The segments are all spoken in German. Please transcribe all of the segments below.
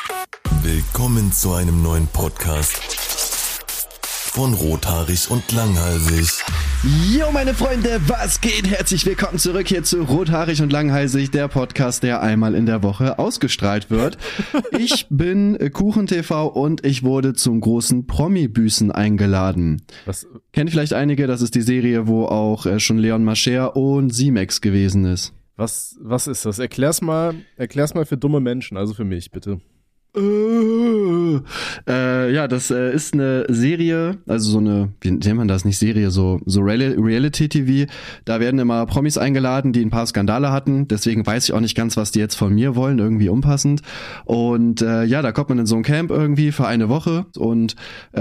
Willkommen zu einem neuen Podcast von Rothaarig und Langhalsig. Jo, meine Freunde, was geht? Herzlich willkommen zurück hier zu Rothaarig und Langhalsig, der Podcast, der einmal in der Woche ausgestrahlt wird. Ich bin KuchenTV und ich wurde zum großen Promi-Büßen eingeladen. Was? Kennen vielleicht einige, das ist die Serie, wo auch schon Leon Mascher und Simex gewesen ist. Was ist das? Erklär's mal für dumme Menschen, also für mich, bitte. Ja, das ist eine Serie, also so eine, wie nennt man das, nicht Serie, so Reality-TV. Da werden immer Promis eingeladen, die ein paar Skandale hatten. Deswegen weiß ich auch nicht ganz, was die jetzt von mir wollen, irgendwie unpassend. Und ja, da kommt man in so ein Camp irgendwie für eine Woche und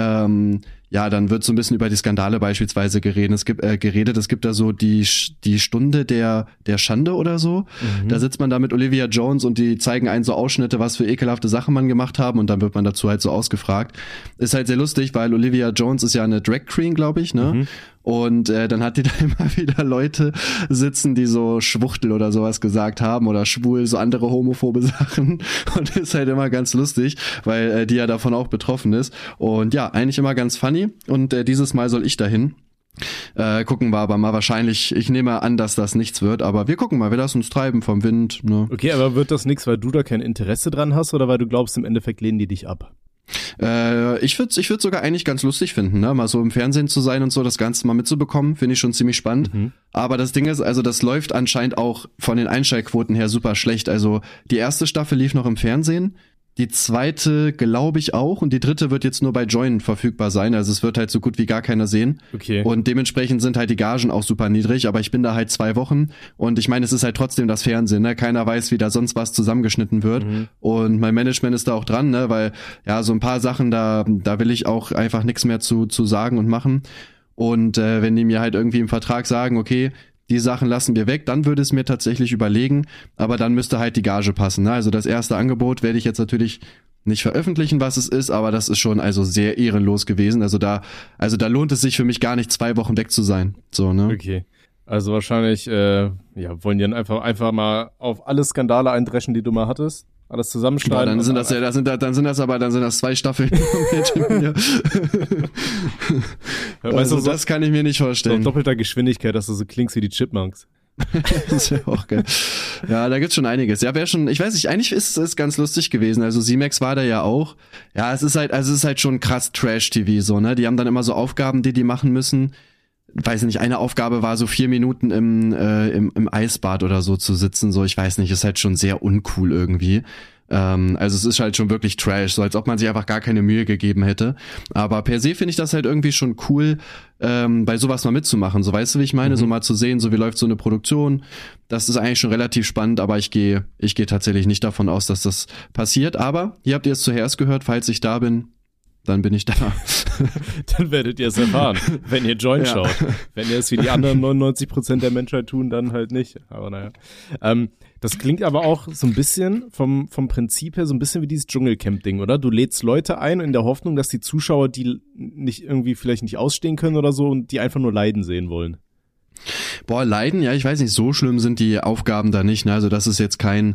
ja, dann wird so ein bisschen über die Skandale beispielsweise geredet. Es gibt da so die Stunde der Schande oder so. Mhm. Da sitzt man da mit Olivia Jones und die zeigen einen so Ausschnitte, was für ekelhafte Sachen man gemacht haben und dann wird man dazu halt so ausgefragt. Ist halt sehr lustig, weil Olivia Jones ist ja eine Drag Queen, glaube ich, ne? Mhm. Und dann hat die da immer wieder Leute sitzen, die so Schwuchtel oder sowas gesagt haben oder schwul, so andere homophobe Sachen. Und ist halt immer ganz lustig, weil die ja davon auch betroffen ist. Und ja, eigentlich immer ganz funny. Und dieses Mal soll ich dahin. Gucken wir aber mal wahrscheinlich, ich nehme an, dass das nichts wird, aber wir gucken mal, wir lassen uns treiben vom Wind. Ne? Okay, aber wird das nichts, weil du da kein Interesse dran hast oder weil du glaubst, im Endeffekt lehnen die dich ab? Ich würde sogar eigentlich ganz lustig finden, ne? Mal so im Fernsehen zu sein und so, das Ganze mal mitzubekommen, finde ich schon ziemlich spannend. Mhm. Aber das Ding ist, also das läuft anscheinend auch von den Einschaltquoten her super schlecht. Also die erste Staffel lief noch im Fernsehen, die zweite glaube ich auch und die dritte wird jetzt nur bei Joyn verfügbar sein. Also es wird halt so gut wie gar keiner sehen. Okay. Und dementsprechend sind halt die Gagen auch super niedrig, aber ich bin da halt 2 Wochen und ich meine, es ist halt trotzdem das Fernsehen, ne? Keiner weiß, wie da sonst was zusammengeschnitten wird. Mhm. Und mein Management ist da auch dran, ne? Weil ja, so ein paar Sachen, da will ich auch einfach nichts mehr zu sagen und machen. Und wenn die mir halt irgendwie im Vertrag sagen, okay, die Sachen lassen wir weg, dann würde es mir tatsächlich überlegen, aber dann müsste halt die Gage passen, ne? Also das erste Angebot werde ich jetzt natürlich nicht veröffentlichen, was es ist, aber das ist schon also sehr ehrenlos gewesen. Also da lohnt es sich für mich gar nicht, 2 Wochen weg zu sein. So, ne? Okay. Also wahrscheinlich, wollen die dann einfach mal auf alle Skandale eindreschen, die du mal hattest. Alles zusammenschneiden. Boah, dann sind das 2 Staffeln. Also das kann ich mir nicht vorstellen. So doppelter Geschwindigkeit, dass du so klingst wie die Chipmunks. Das wäre auch geil. Ja, da gibt's schon einiges. Ja, ich weiß nicht, eigentlich ist es ganz lustig gewesen. Also Simex war da ja auch. Ja, es ist halt schon krass Trash-TV so, ne? Die haben dann immer so Aufgaben, die machen müssen. Weiß nicht, eine Aufgabe war so 4 Minuten im Eisbad oder so zu sitzen, so, ich weiß nicht, ist halt schon sehr uncool irgendwie. Also es ist halt schon wirklich Trash, so als ob man sich einfach gar keine Mühe gegeben hätte. Aber per se finde ich das halt irgendwie schon cool, bei sowas mal mitzumachen, so, weißt du, wie ich meine? Mhm. So mal zu sehen, so wie läuft so eine Produktion. Das ist eigentlich schon relativ spannend, aber ich gehe tatsächlich nicht davon aus, dass das passiert. Aber hier habt ihr es zuerst gehört, falls ich da bin, dann bin ich da. Dann werdet ihr es erfahren, wenn ihr Joyn schaut. Wenn ihr es wie die anderen 99% der Menschheit tun, dann halt nicht. Aber naja. Das klingt aber auch so ein bisschen vom Prinzip her so ein bisschen wie dieses Dschungelcamp-Ding, oder? Du lädst Leute ein in der Hoffnung, dass die Zuschauer die nicht irgendwie vielleicht nicht ausstehen können oder so und die einfach nur leiden sehen wollen. Boah, leiden, ja, ich weiß nicht, so schlimm sind die Aufgaben da nicht, ne? Also das ist jetzt kein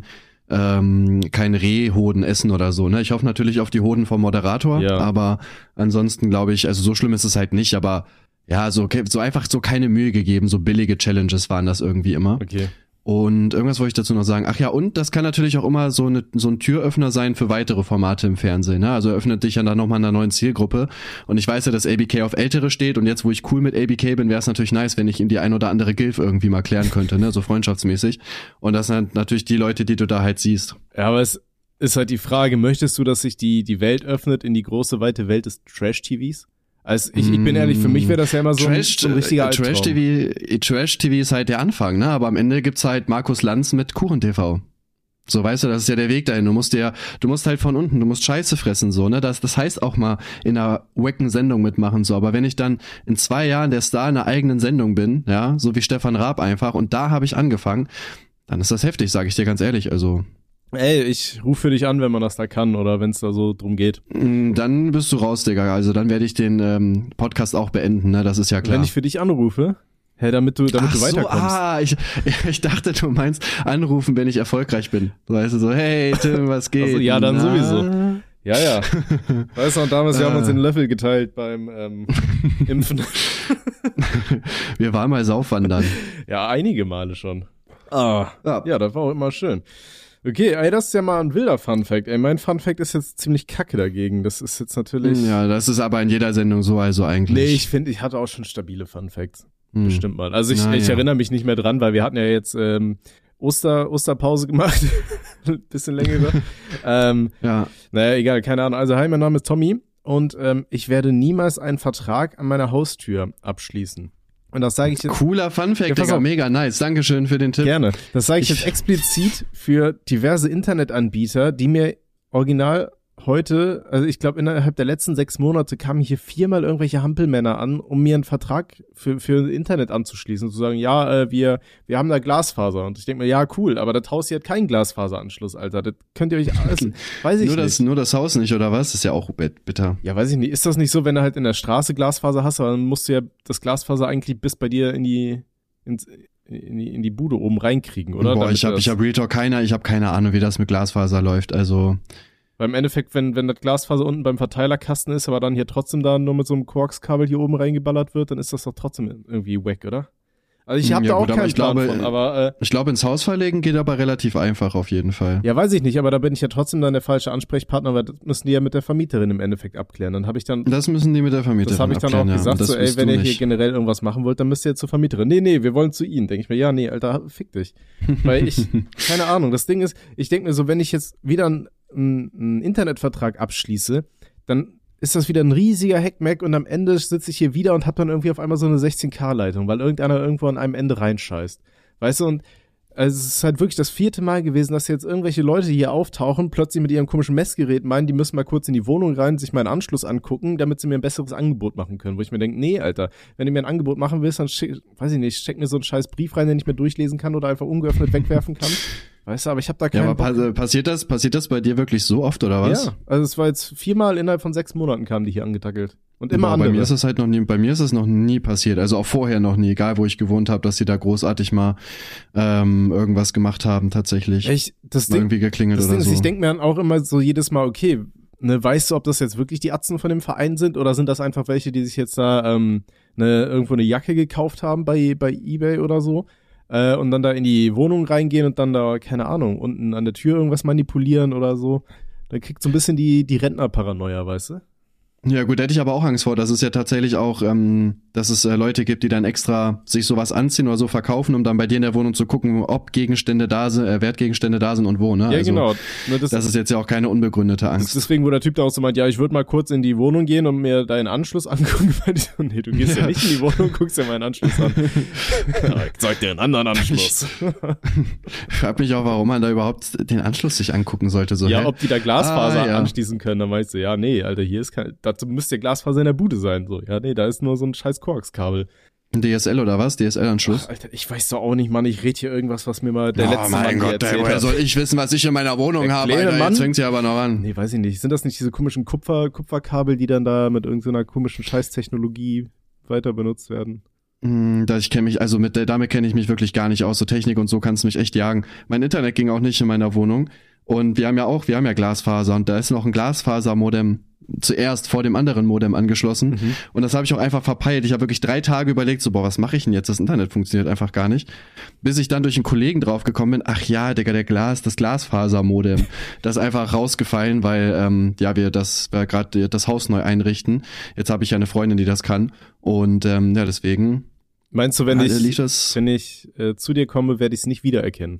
Rehhoden essen oder so, ne? Ich hoffe natürlich auf die Hoden vom Moderator, ja. Aber ansonsten glaube ich, also so schlimm ist es halt nicht, aber ja, so einfach so keine Mühe gegeben, so billige Challenges waren das irgendwie immer. Okay. Und irgendwas wollte ich dazu noch sagen. Ach ja, und das kann natürlich auch immer so ein Türöffner sein für weitere Formate im Fernsehen, ne? Also eröffnet dich ja dann nochmal einer neuen Zielgruppe. Und ich weiß ja, dass ABK auf Ältere steht und jetzt, wo ich cool mit ABK bin, wäre es natürlich nice, wenn ich ihm die ein oder andere Gilf irgendwie mal klären könnte, ne? So freundschaftsmäßig. Und das sind natürlich die Leute, die du da halt siehst. Ja, aber es ist halt die Frage, möchtest du, dass sich die Welt öffnet in die große, weite Welt des Trash-TVs? Also ich bin ehrlich, für mich wäre das ja immer so ein richtiger Albtraum. Trash-TV ist halt der Anfang, ne? Aber am Ende gibt's halt Markus Lanz mit KuchenTV. So, weißt du, das ist ja der Weg dahin. Du musst halt von unten, du musst Scheiße fressen, so, ne? Das heißt auch mal in einer wacken Sendung mitmachen, so. Aber wenn ich dann in 2 Jahren der Star in einer eigenen Sendung bin, ja, so wie Stefan Raab einfach, und da habe ich angefangen, dann ist das heftig, sage ich dir ganz ehrlich, also. Ey, ich rufe dich an, wenn man das da kann oder wenn es da so drum geht. Dann bist du raus, Digga. Also dann werde ich den Podcast auch beenden, ne? Das ist ja klar. Wenn ich für dich anrufe, damit du weiterkommst. Ich dachte, du meinst anrufen, wenn ich erfolgreich bin. Weißt du, so, hey Tim, was geht? Also, ja, dann sowieso. Ja. Weißt du noch, damals, wir haben uns den Löffel geteilt beim Impfen. Wir waren mal Saufwandern. Ja, einige Male schon. Ja, das war auch immer schön. Okay, ey, das ist ja mal ein wilder Funfact. Ey, mein Funfact ist jetzt ziemlich kacke dagegen. Das ist jetzt natürlich... Ja, das ist aber in jeder Sendung so, also eigentlich. Nee, ich finde, ich hatte auch schon stabile Funfacts. Bestimmt mal. Also ich erinnere mich nicht mehr dran, weil wir hatten ja jetzt Osterpause gemacht. Ein bisschen längere. Ja. Naja, egal, keine Ahnung. Also, hi, mein Name ist Tommy und ich werde niemals einen Vertrag an meiner Haustür abschließen. Und das sage ich jetzt... Cooler Funfact, Digga, mega nice. Dankeschön für den Tipp. Gerne. Das sage ich jetzt explizit für diverse Internetanbieter, die mir original heute, also ich glaube innerhalb der letzten 6 Monate kamen hier 4-mal irgendwelche Hampelmänner an, um mir einen Vertrag für Internet anzuschließen, zu sagen, ja, wir haben da Glasfaser. Und ich denke mir, ja, cool, aber das Haus hier hat keinen Glasfaseranschluss, Alter. Das könnt ihr euch alles, weiß ich nicht. Nur das Haus nicht, oder was? Das ist ja auch bitter. Ja, weiß ich nicht. Ist das nicht so, wenn du halt in der Straße Glasfaser hast, aber dann musst du ja das Glasfaser eigentlich bis bei dir in die Bude oben reinkriegen, oder? Boah, ich hab Real Talk ich habe keine Ahnung, wie das mit Glasfaser läuft, also... Weil im Endeffekt, wenn das Glasfaser unten beim Verteilerkasten ist, aber dann hier trotzdem da nur mit so einem Koaxkabel hier oben reingeballert wird, dann ist das doch trotzdem irgendwie wack, oder? Also ich habe da auch keinen Plan von, aber... ich glaube, ins Haus verlegen geht aber relativ einfach auf jeden Fall. Ja, weiß ich nicht, aber da bin ich ja trotzdem dann der falsche Ansprechpartner, weil das müssen die ja mit der Vermieterin im Endeffekt abklären. Dann habe ich dann... Das müssen die mit der Vermieterin abklären, das habe ich dann auch gesagt, so, ey, wenn ihr hier generell irgendwas machen wollt, dann müsst ihr jetzt zur Vermieterin. Nee, wir wollen zu ihnen. Denke ich mir, ja, nee, Alter, fick dich. Weil keine Ahnung, das Ding ist, ich denke mir so, wenn ich jetzt wieder einen Internetvertrag abschließe, dann ist das wieder ein riesiger Hackmack und am Ende sitze ich hier wieder und hab dann irgendwie auf einmal so eine 16K-Leitung, weil irgendeiner irgendwo an einem Ende reinscheißt. Weißt du, und also es ist halt wirklich das 4. Mal gewesen, dass jetzt irgendwelche Leute hier auftauchen, plötzlich mit ihrem komischen Messgerät meinen, die müssen mal kurz in die Wohnung rein, sich meinen Anschluss angucken, damit sie mir ein besseres Angebot machen können. Wo ich mir denke, nee, Alter, wenn du mir ein Angebot machen willst, dann steck mir so einen scheiß Brief rein, den ich mir durchlesen kann oder einfach ungeöffnet wegwerfen kann. Weißt du, aber ich habe da keinen Bock. Aber passiert das bei dir wirklich so oft, oder was? Ja, also es war jetzt 4-mal innerhalb von 6 Monaten kamen die hier angetackelt. Und immer andere. Bei mir ist es noch nie passiert, also auch vorher noch nie, egal wo ich gewohnt habe, dass sie da großartig mal irgendwas gemacht haben tatsächlich. Irgendwie geklingelt oder so. Ich denke mir dann auch immer so jedes Mal, okay, ne, weißt du, ob das jetzt wirklich die Atzen von dem Verein sind oder sind das einfach welche, die sich jetzt da irgendwo eine Jacke gekauft haben bei eBay oder so? Und dann da in die Wohnung reingehen und dann da, keine Ahnung, unten an der Tür irgendwas manipulieren oder so. Dann kriegt so ein bisschen die Rentnerparanoia, weißt du? Ja gut, da hätte ich aber auch Angst vor, dass es ja tatsächlich auch, dass es Leute gibt, die dann extra sich sowas anziehen oder so verkaufen, um dann bei dir in der Wohnung zu gucken, ob Gegenstände da sind, Wertgegenstände da sind und wo, ne? Ja, also, genau. Das ist jetzt ja auch keine unbegründete Angst. Deswegen, wo der Typ da auch so meint, ja, ich würde mal kurz in die Wohnung gehen und mir deinen Anschluss angucken. Nee, du gehst ja nicht in die Wohnung, guckst dir meinen Anschluss an. Ja, ich zeig dir einen anderen Anschluss. Ich frag mich auch, warum man da überhaupt den Anschluss sich angucken sollte. So, ja, ob die da Glasfaser anschließen können, dann meinst du, ja, nee, Alter, hier ist dazu müsste ja Glasfaser in der Bude sein. So, ja, nee, da ist nur so ein scheiß Koaxkabel. DSL oder was? DSL-Anschluss? Alter, ich weiß doch auch nicht, Mann. Ich rede hier irgendwas, was mir mal der letzte Mann erzählt hat. Woher soll ich wissen, was ich in meiner Wohnung habe? Alter, jetzt fängt's ja aber noch an. Nee, weiß ich nicht. Sind das nicht diese komischen Kupferkabel, die dann da mit irgendeiner komischen Scheißtechnologie weiter benutzt werden? Damit kenne ich mich wirklich gar nicht aus. So Technik und so kannst du mich echt jagen. Mein Internet ging auch nicht in meiner Wohnung. Und wir haben ja Glasfaser und da ist noch ein Glasfasermodem zuerst vor dem anderen Modem angeschlossen. Und das habe ich auch einfach verpeilt. Ich habe wirklich 3 Tage überlegt, so, was mache ich denn jetzt? Das Internet funktioniert einfach gar nicht. Bis ich dann durch einen Kollegen drauf gekommen bin, ach ja, Digga, das Glasfaser-Modem. Das ist einfach rausgefallen, weil wir gerade das Haus neu einrichten. Jetzt habe ich ja eine Freundin, die das kann. Und deswegen. Meinst du, wenn ich zu dir komme, werde ich es nicht wiedererkennen?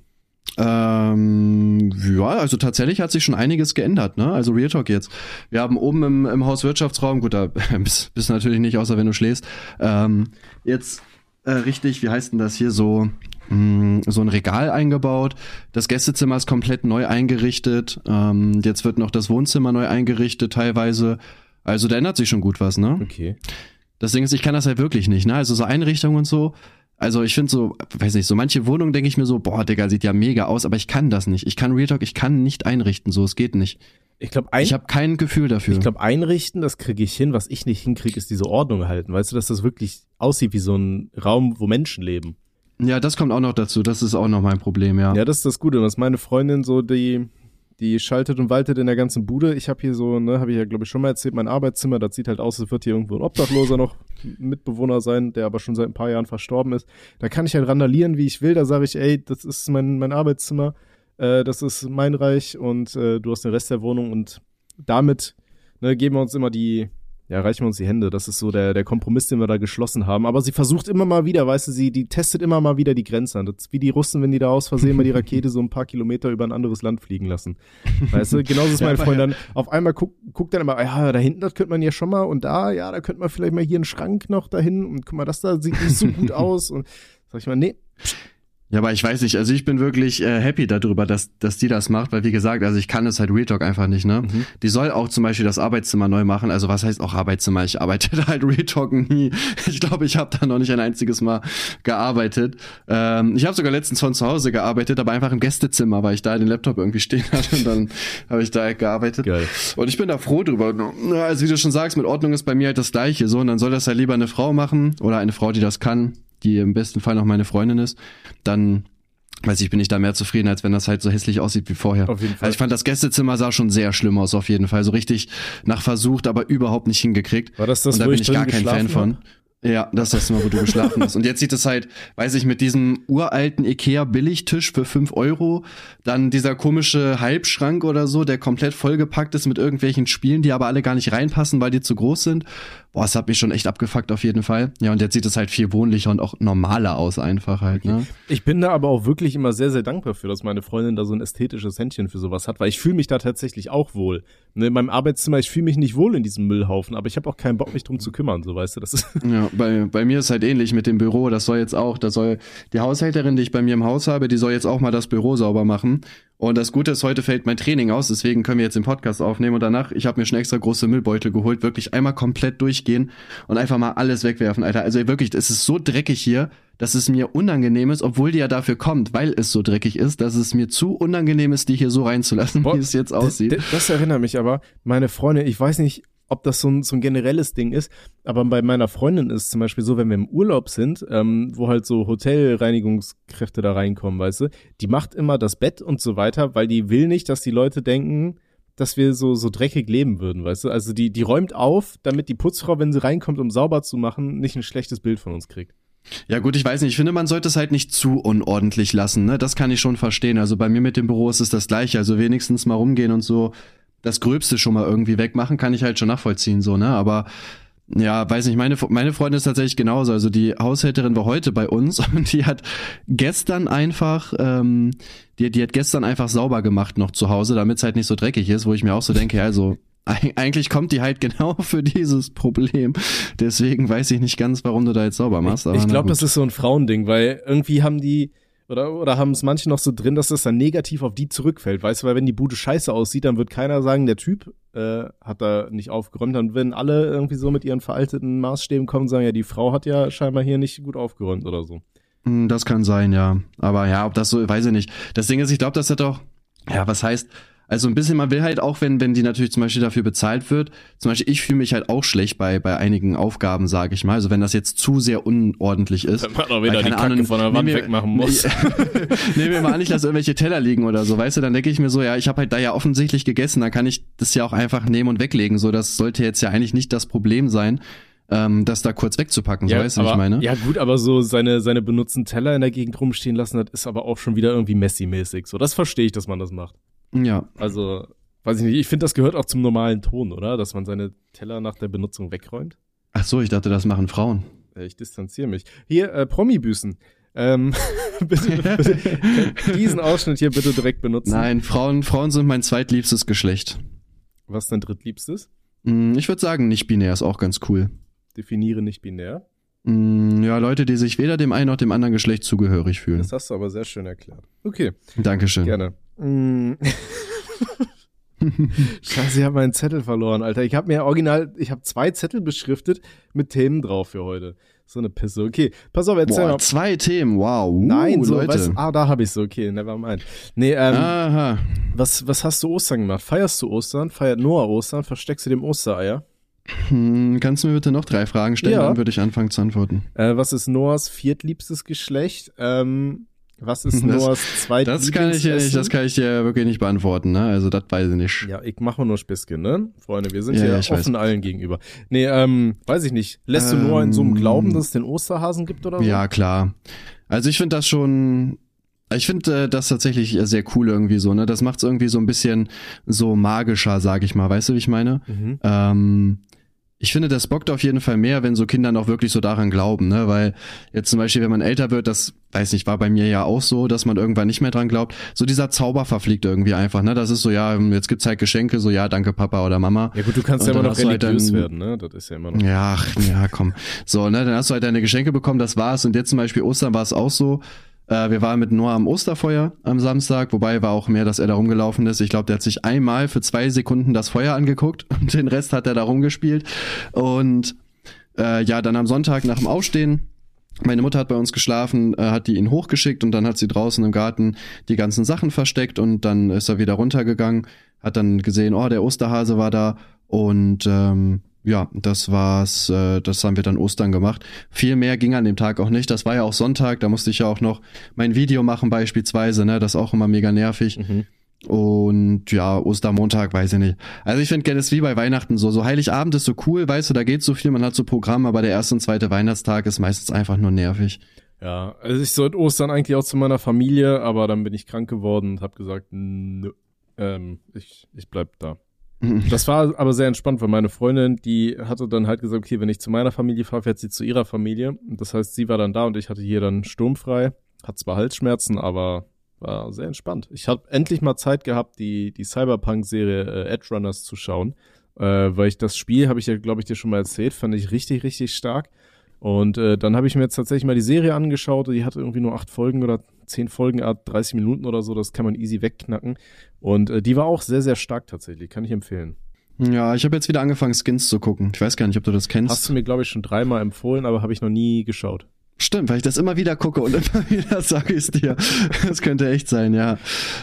Also tatsächlich hat sich schon einiges geändert, ne? Also Real Talk jetzt. Wir haben oben im Hauswirtschaftsraum, gut, da bist natürlich nicht, außer wenn du schläfst, jetzt richtig, wie heißt denn das hier, so ein Regal eingebaut. Das Gästezimmer ist komplett neu eingerichtet. Jetzt wird noch das Wohnzimmer neu eingerichtet teilweise. Also da ändert sich schon gut was, ne? Okay. Das Ding ist, ich kann das halt wirklich nicht, ne? Also so Einrichtungen und so. Also ich finde so, weiß nicht, so manche Wohnungen denke ich mir so, boah, Digga, sieht ja mega aus, aber ich kann das nicht. Ich kann Real Talk, ich kann nicht einrichten, so, es geht nicht. Ich habe kein Gefühl dafür. Ich glaube, einrichten, das kriege ich hin. Was ich nicht hinkriege, ist diese Ordnung halten. Weißt du, dass das wirklich aussieht wie so ein Raum, wo Menschen leben. Ja, das kommt auch noch dazu. Das ist auch noch mein Problem, ja. Ja, das ist das Gute. Und das ist meine Freundin so, die Die schaltet und waltet in der ganzen Bude. Ich habe hier so, habe ich ja glaube ich schon mal erzählt, mein Arbeitszimmer, das sieht halt aus, als wird hier irgendwo ein Obdachloser noch Mitbewohner sein, der aber schon seit ein paar Jahren verstorben ist. Da kann ich halt randalieren, wie ich will. Da sage ich, ey, das ist mein Arbeitszimmer, das ist mein Reich und du hast den Rest der Wohnung und damit geben wir uns immer reichen wir uns die Hände. Das ist so der Kompromiss, den wir da geschlossen haben. Aber sie versucht immer mal wieder, weißt du, die testet immer mal wieder die Grenze an. Das ist wie die Russen, wenn die da aus Versehen mal die Rakete so ein paar Kilometer über ein anderes Land fliegen lassen. Weißt du, genauso ist mein Freund dann. Auf einmal guckt dann immer, ja, da hinten, das könnte man ja schon mal und da könnte man vielleicht mal hier einen Schrank noch dahin und guck mal, das da sieht nicht so gut aus und sag ich mal, nee. Ja, aber ich weiß nicht, also ich bin wirklich happy darüber, dass die das macht, weil wie gesagt, also ich kann es halt Real Talk einfach nicht, ne? Mhm. Die soll auch zum Beispiel das Arbeitszimmer neu machen, also was heißt auch Arbeitszimmer? Ich arbeite da halt Real Talk nie. Ich glaube, ich habe da noch nicht ein einziges Mal gearbeitet. Ich habe sogar letztens von zu Hause gearbeitet, aber einfach im Gästezimmer, weil ich da den Laptop irgendwie stehen hatte und dann habe ich da halt gearbeitet. Geil. Und ich bin da froh drüber. Also wie du schon sagst, mit Ordnung ist bei mir halt das Gleiche, so, und dann soll das halt lieber eine Frau machen oder eine Frau, die das kann, die im besten Fall noch meine Freundin ist, dann bin ich da mehr zufrieden, als wenn das halt so hässlich aussieht wie vorher. Auf jeden Fall. Also ich fand, das Gästezimmer sah schon sehr schlimm aus, auf jeden Fall. So richtig nach versucht, aber überhaupt nicht hingekriegt. War das, und da wo bin ich gar kein Fan von. Ja, das ist das Zimmer, wo du geschlafen hast. Und jetzt sieht es halt, mit diesem uralten Ikea-Billigtisch für 5 €, dann dieser komische Halbschrank oder so, der komplett vollgepackt ist mit irgendwelchen Spielen, die aber alle gar nicht reinpassen, weil die zu groß sind. Boah, das hat mich schon echt abgefuckt auf jeden Fall. Ja, und jetzt sieht es halt viel wohnlicher und auch normaler aus einfach halt, ne? Ich bin da aber auch wirklich immer sehr, sehr dankbar für, dass meine Freundin da so ein ästhetisches Händchen für sowas hat, weil ich fühle mich da tatsächlich auch wohl. In meinem Arbeitszimmer, ich fühle mich nicht wohl in diesem Müllhaufen, aber ich habe auch keinen Bock, mich drum zu kümmern, so, weißt du, das ist. Ja, bei mir ist halt ähnlich mit dem Büro, da soll die Haushälterin, die ich bei mir im Haus habe, die soll jetzt auch mal das Büro sauber machen. Und das Gute ist, heute fällt mein Training aus, deswegen können wir jetzt den Podcast aufnehmen und danach, ich habe mir schon extra große Müllbeutel geholt, wirklich einmal komplett durchgehen und einfach mal alles wegwerfen, Alter. Also wirklich, es ist so dreckig hier, dass es mir unangenehm ist, obwohl die ja dafür kommt, weil es so dreckig ist, dass es mir zu unangenehm ist, die hier so reinzulassen, wie es jetzt aussieht. Das erinnert mich aber, meine Freundin, ich weiß nicht, ob das so ein generelles Ding ist, aber bei meiner Freundin ist zum Beispiel so, wenn wir im Urlaub sind, wo halt so Hotelreinigungskräfte da reinkommen, weißt du, die macht immer das Bett und so weiter, weil die will nicht, dass die Leute denken, dass wir so dreckig leben würden, weißt du, also die räumt auf, damit die Putzfrau, wenn sie reinkommt, um sauber zu machen, nicht ein schlechtes Bild von uns kriegt. Ja gut, ich weiß nicht, ich finde, man sollte es halt nicht zu unordentlich lassen, ne, das kann ich schon verstehen, also bei mir mit dem Büro ist es das Gleiche, also wenigstens mal rumgehen und so das Gröbste schon mal irgendwie wegmachen, kann ich halt schon nachvollziehen, so, ne, aber ja, weiß nicht, meine Freundin ist tatsächlich genauso, also die Haushälterin war heute bei uns und die hat gestern einfach, die hat gestern einfach sauber gemacht noch zu Hause, damit es halt nicht so dreckig ist, wo ich mir auch so denke, also eigentlich kommt die halt genau für dieses Problem, deswegen weiß ich nicht ganz, warum du da jetzt sauber machst. Ich glaube, das ist so ein Frauending, weil irgendwie haben die Oder haben es manche noch so drin, dass das dann negativ auf die zurückfällt, weißt du, weil wenn die Bude scheiße aussieht, dann wird keiner sagen, der Typ hat da nicht aufgeräumt, dann werden alle irgendwie so mit ihren veralteten Maßstäben kommen und sagen, ja, die Frau hat ja scheinbar hier nicht gut aufgeräumt oder so. Das kann sein, ja. Aber ja, ob das so, weiß ich nicht. Das Ding ist, ich glaube, das hat doch, ja, was heißt, also ein bisschen, man will halt auch, wenn die natürlich zum Beispiel dafür bezahlt wird, zum Beispiel ich fühle mich halt auch schlecht bei einigen Aufgaben, sage ich mal, also wenn das jetzt zu sehr unordentlich ist. Wenn man auch wieder die Kacke von der Wand wegmachen muss. Nehmen wir mal an, ich lasse irgendwelche Teller liegen oder so, weißt du, dann denke ich mir so, ja, ich habe halt da ja offensichtlich gegessen, dann kann ich das ja auch einfach nehmen und weglegen, so, das sollte jetzt ja eigentlich nicht das Problem sein, das da kurz wegzupacken, ja, so, weißt du, was ich meine? Ja gut, aber so seine benutzten Teller in der Gegend rumstehen lassen, das ist aber auch schon wieder irgendwie Messi-mäßig, so, das verstehe ich, dass man das macht. Ja. Also, weiß ich nicht, ich finde, das gehört auch zum normalen Ton, oder? Dass man seine Teller nach der Benutzung wegräumt. Ach so, ich dachte, das machen Frauen. Ich distanziere mich. Hier, Promi-Büßen. Bitte, diesen Ausschnitt hier bitte direkt benutzen. Nein, Frauen sind mein zweitliebstes Geschlecht. Was dein drittliebstes? Ich würde sagen, nicht binär ist auch ganz cool. Definiere nicht binär. Ja, Leute, die sich weder dem einen noch dem anderen Geschlecht zugehörig fühlen. Das hast du aber sehr schön erklärt. Okay. Dankeschön. Gerne. Scheiße, ich habe meinen Zettel verloren, Alter. Ich habe 2 Zettel beschriftet mit Themen drauf für heute. So eine Pisse. Okay, pass auf, erzähl mal. 2 Themen, wow. Nein, so, Leute. Da habe ich so. Okay, never mind. Nee, Aha. Was hast du Ostern gemacht? Feierst du Ostern? Feiert Noah Ostern? Versteckst du dem Ostereier? Kannst du mir bitte noch 3 Fragen stellen, ja. Dann würde ich anfangen zu antworten. Was ist Noahs viertliebstes Geschlecht? Was ist Noahs zweite Das kann ich dir wirklich nicht beantworten, ne? Also das weiß ich nicht. Ja, ich mache nur Späßchen, ne? Freunde, wir sind ja offen allen gegenüber. Nee, weiß ich nicht. Lässt du Noah in so einem Glauben, dass es den Osterhasen gibt oder so? Ja, klar. Also ich finde das schon... Ich finde das tatsächlich sehr cool irgendwie so, ne? Das macht's irgendwie so ein bisschen so magischer, sag ich mal. Weißt du, wie ich meine? Ich finde, das bockt auf jeden Fall mehr, wenn so Kinder noch wirklich so daran glauben, ne? Weil jetzt zum Beispiel, wenn man älter wird, das, weiß nicht, war bei mir ja auch so, dass man irgendwann nicht mehr dran glaubt. So dieser Zauber verfliegt irgendwie einfach, ne? Das ist so, ja, jetzt gibt's halt Geschenke, so, ja, danke Papa oder Mama. Ja gut, du kannst ja immer noch religiös werden, ne? Das ist ja immer noch... Ja, komm. So, ne? Dann hast du halt deine Geschenke bekommen, das war's. Und jetzt zum Beispiel Ostern war es auch so. Wir waren mit Noah am Osterfeuer am Samstag, wobei war auch mehr, dass er da rumgelaufen ist. Ich glaube, der hat sich einmal für 2 Sekunden das Feuer angeguckt und den Rest hat er da rumgespielt. Und dann am Sonntag nach dem Aufstehen, meine Mutter hat bei uns geschlafen, hat die ihn hochgeschickt und dann hat sie draußen im Garten die ganzen Sachen versteckt und dann ist er wieder runtergegangen, hat dann gesehen, der Osterhase war da und das war's, das haben wir dann Ostern gemacht. Viel mehr ging an dem Tag auch nicht, das war ja auch Sonntag, da musste ich ja auch noch mein Video machen beispielsweise, ne, das ist auch immer mega nervig. Und ja, Ostermontag, weiß ich nicht. Also ich finde, das ist wie bei Weihnachten so Heiligabend ist so cool, weißt du, da geht so viel, man hat so Programm, aber der erste und zweite Weihnachtstag ist meistens einfach nur nervig. Ja, also ich sollte Ostern eigentlich auch zu meiner Familie, aber dann bin ich krank geworden und habe gesagt, nö, ich bleib da. Das war aber sehr entspannt, weil meine Freundin, die hatte dann halt gesagt, okay, wenn ich zu meiner Familie fahre, fährt sie zu ihrer Familie. Und das heißt, sie war dann da und ich hatte hier dann sturmfrei. Hat zwar Halsschmerzen, aber war sehr entspannt. Ich habe endlich mal Zeit gehabt, die Cyberpunk-Serie Edge Runners zu schauen, weil ich das Spiel, habe ich ja, glaube ich, dir schon mal erzählt, fand ich richtig, richtig stark. Und dann habe ich mir jetzt tatsächlich mal die Serie angeschaut. Die hatte irgendwie nur 8 Folgen oder 10 Folgen, 30 Minuten oder so. Das kann man easy wegknacken. Und die war auch sehr, sehr stark tatsächlich. Kann ich empfehlen. Ja, ich habe jetzt wieder angefangen, Skins zu gucken. Ich weiß gar nicht, ob du das kennst. Hast du mir, glaube ich, schon 3-mal empfohlen, aber habe ich noch nie geschaut. Stimmt, weil ich das immer wieder gucke und immer wieder sage ich es dir. Das könnte echt sein, ja.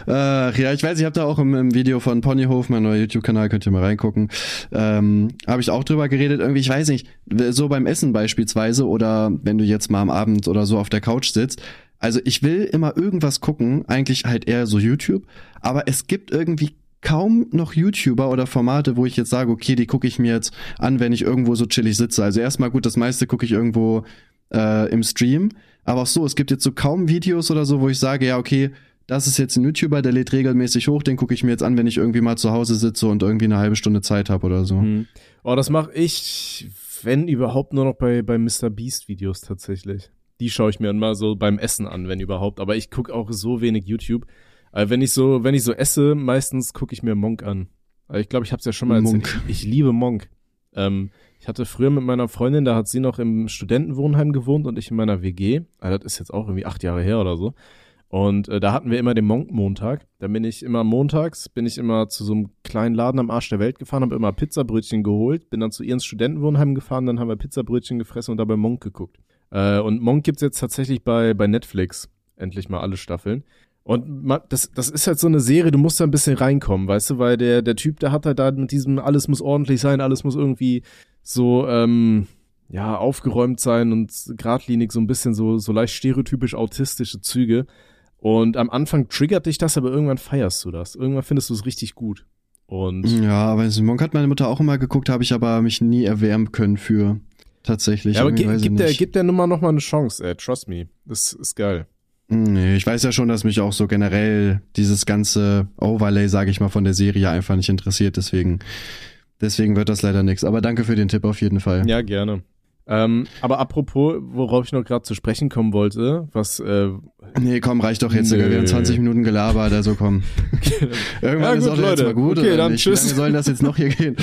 Ich weiß, ich habe da auch im Video von Ponyhof, mein neuer YouTube-Kanal, könnt ihr mal reingucken, habe ich auch drüber geredet. Irgendwie, ich weiß nicht, so beim Essen beispielsweise oder wenn du jetzt mal am Abend oder so auf der Couch sitzt. Also ich will immer irgendwas gucken, eigentlich halt eher so YouTube, aber es gibt irgendwie kaum noch YouTuber oder Formate, wo ich jetzt sage, okay, die gucke ich mir jetzt an, wenn ich irgendwo so chillig sitze. Also erstmal gut, das meiste gucke ich irgendwo im Stream, aber auch so, es gibt jetzt so kaum Videos oder so, wo ich sage, ja, okay, das ist jetzt ein YouTuber, der lädt regelmäßig hoch, den gucke ich mir jetzt an, wenn ich irgendwie mal zu Hause sitze und irgendwie eine halbe Stunde Zeit habe oder so. Oh, das mache ich, wenn überhaupt, nur noch bei MrBeast Videos tatsächlich. Die schaue ich mir dann mal so beim Essen an, wenn überhaupt, aber ich gucke auch so wenig YouTube. Wenn ich so esse, meistens gucke ich mir Monk an. Ich glaube, ich habe es ja schon mal erzählt. Ich liebe Monk. Ich hatte früher mit meiner Freundin, da hat sie noch im Studentenwohnheim gewohnt und ich in meiner WG. Also das ist jetzt auch irgendwie 8 Jahre her oder so. Und da hatten wir immer den Monk-Montag. Da bin ich immer montags, zu so einem kleinen Laden am Arsch der Welt gefahren, habe immer Pizzabrötchen geholt, bin dann zu ihr ins Studentenwohnheim gefahren, dann haben wir Pizzabrötchen gefressen und dabei Monk geguckt. Und Monk gibt's jetzt tatsächlich bei Netflix. Endlich mal alle Staffeln. Und das ist halt so eine Serie, du musst da ein bisschen reinkommen, weißt du, weil der Typ, der hat halt da mit diesem, alles muss ordentlich sein, alles muss irgendwie so, aufgeräumt sein und geradlinig, so ein bisschen so leicht stereotypisch autistische Züge. Und am Anfang triggert dich das, aber irgendwann feierst du das. Irgendwann findest du es richtig gut. Und ja, aber Monk hat meine Mutter auch immer geguckt, habe ich aber mich nie erwärmen können für tatsächlich. Ja, aber gib der Nummer nochmal eine Chance, trust me. Das ist geil. Nee, ich weiß ja schon, dass mich auch so generell dieses ganze Overlay, sage ich mal, von der Serie einfach nicht interessiert, deswegen wird das leider nichts. Aber danke für den Tipp auf jeden Fall. Ja, gerne. Aber apropos, worauf ich noch gerade zu sprechen kommen wollte, nee, komm, reicht doch jetzt. Wir haben 20 Minuten gelabert, also komm. Irgendwann ist auch jetzt mal gut, okay, oder dann nicht? tschüss. Wie lange soll das jetzt noch hier gehen?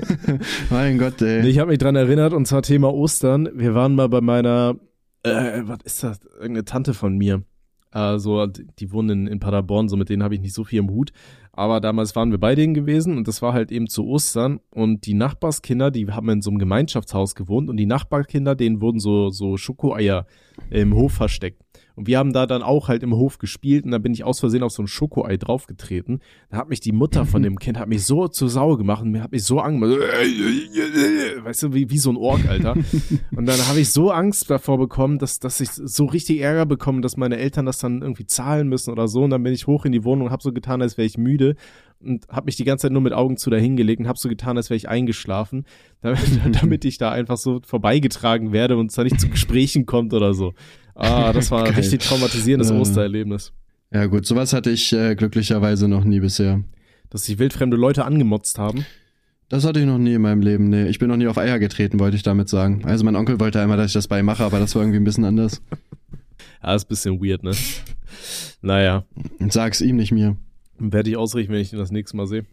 Mein Gott, ey. Ich habe mich dran erinnert, und zwar Thema Ostern. Wir waren mal bei meiner, was ist das? Irgendeine Tante von mir. Die wohnen in Paderborn, so mit denen habe ich nicht so viel im Hut. aber damals waren wir bei denen gewesen und das war halt eben zu Ostern und die Nachbarskinder, die haben in so einem Gemeinschaftshaus gewohnt und die Nachbarkinder, denen wurden so Schokoeier im Hof versteckt. Und wir haben da dann auch halt im Hof gespielt und da bin ich aus Versehen auf so ein Schokoei draufgetreten. Da hat mich die Mutter von dem Kind, hat mich so zur Sau gemacht und mir hat mich so angemacht. Weißt du, wie so ein Ork, Alter. Und dann habe ich so Angst davor bekommen, dass ich so richtig Ärger bekomme, dass meine Eltern das dann irgendwie zahlen müssen oder so. Und dann bin ich hoch in die Wohnung und habe so getan, als wäre ich müde und habe mich die ganze Zeit nur mit Augen zu dahingelegt und habe so getan, als wäre ich eingeschlafen, damit ich da einfach so vorbeigetragen werde und es da nicht zu Gesprächen kommt oder so. Das war ein richtig traumatisierendes Ostererlebnis. Ja gut, sowas hatte ich glücklicherweise noch nie bisher. Dass sich wildfremde Leute angemotzt haben? Das hatte ich noch nie in meinem Leben, nee. Ich bin noch nie auf Eier getreten, wollte ich damit sagen. Also mein Onkel wollte einmal, dass ich das bei ihm mache, aber das war irgendwie ein bisschen anders. Ja, ist ein bisschen weird, ne? Naja. Sag's ihm, nicht mir. Werde ich ausrichten, wenn ich ihn das nächste Mal sehe.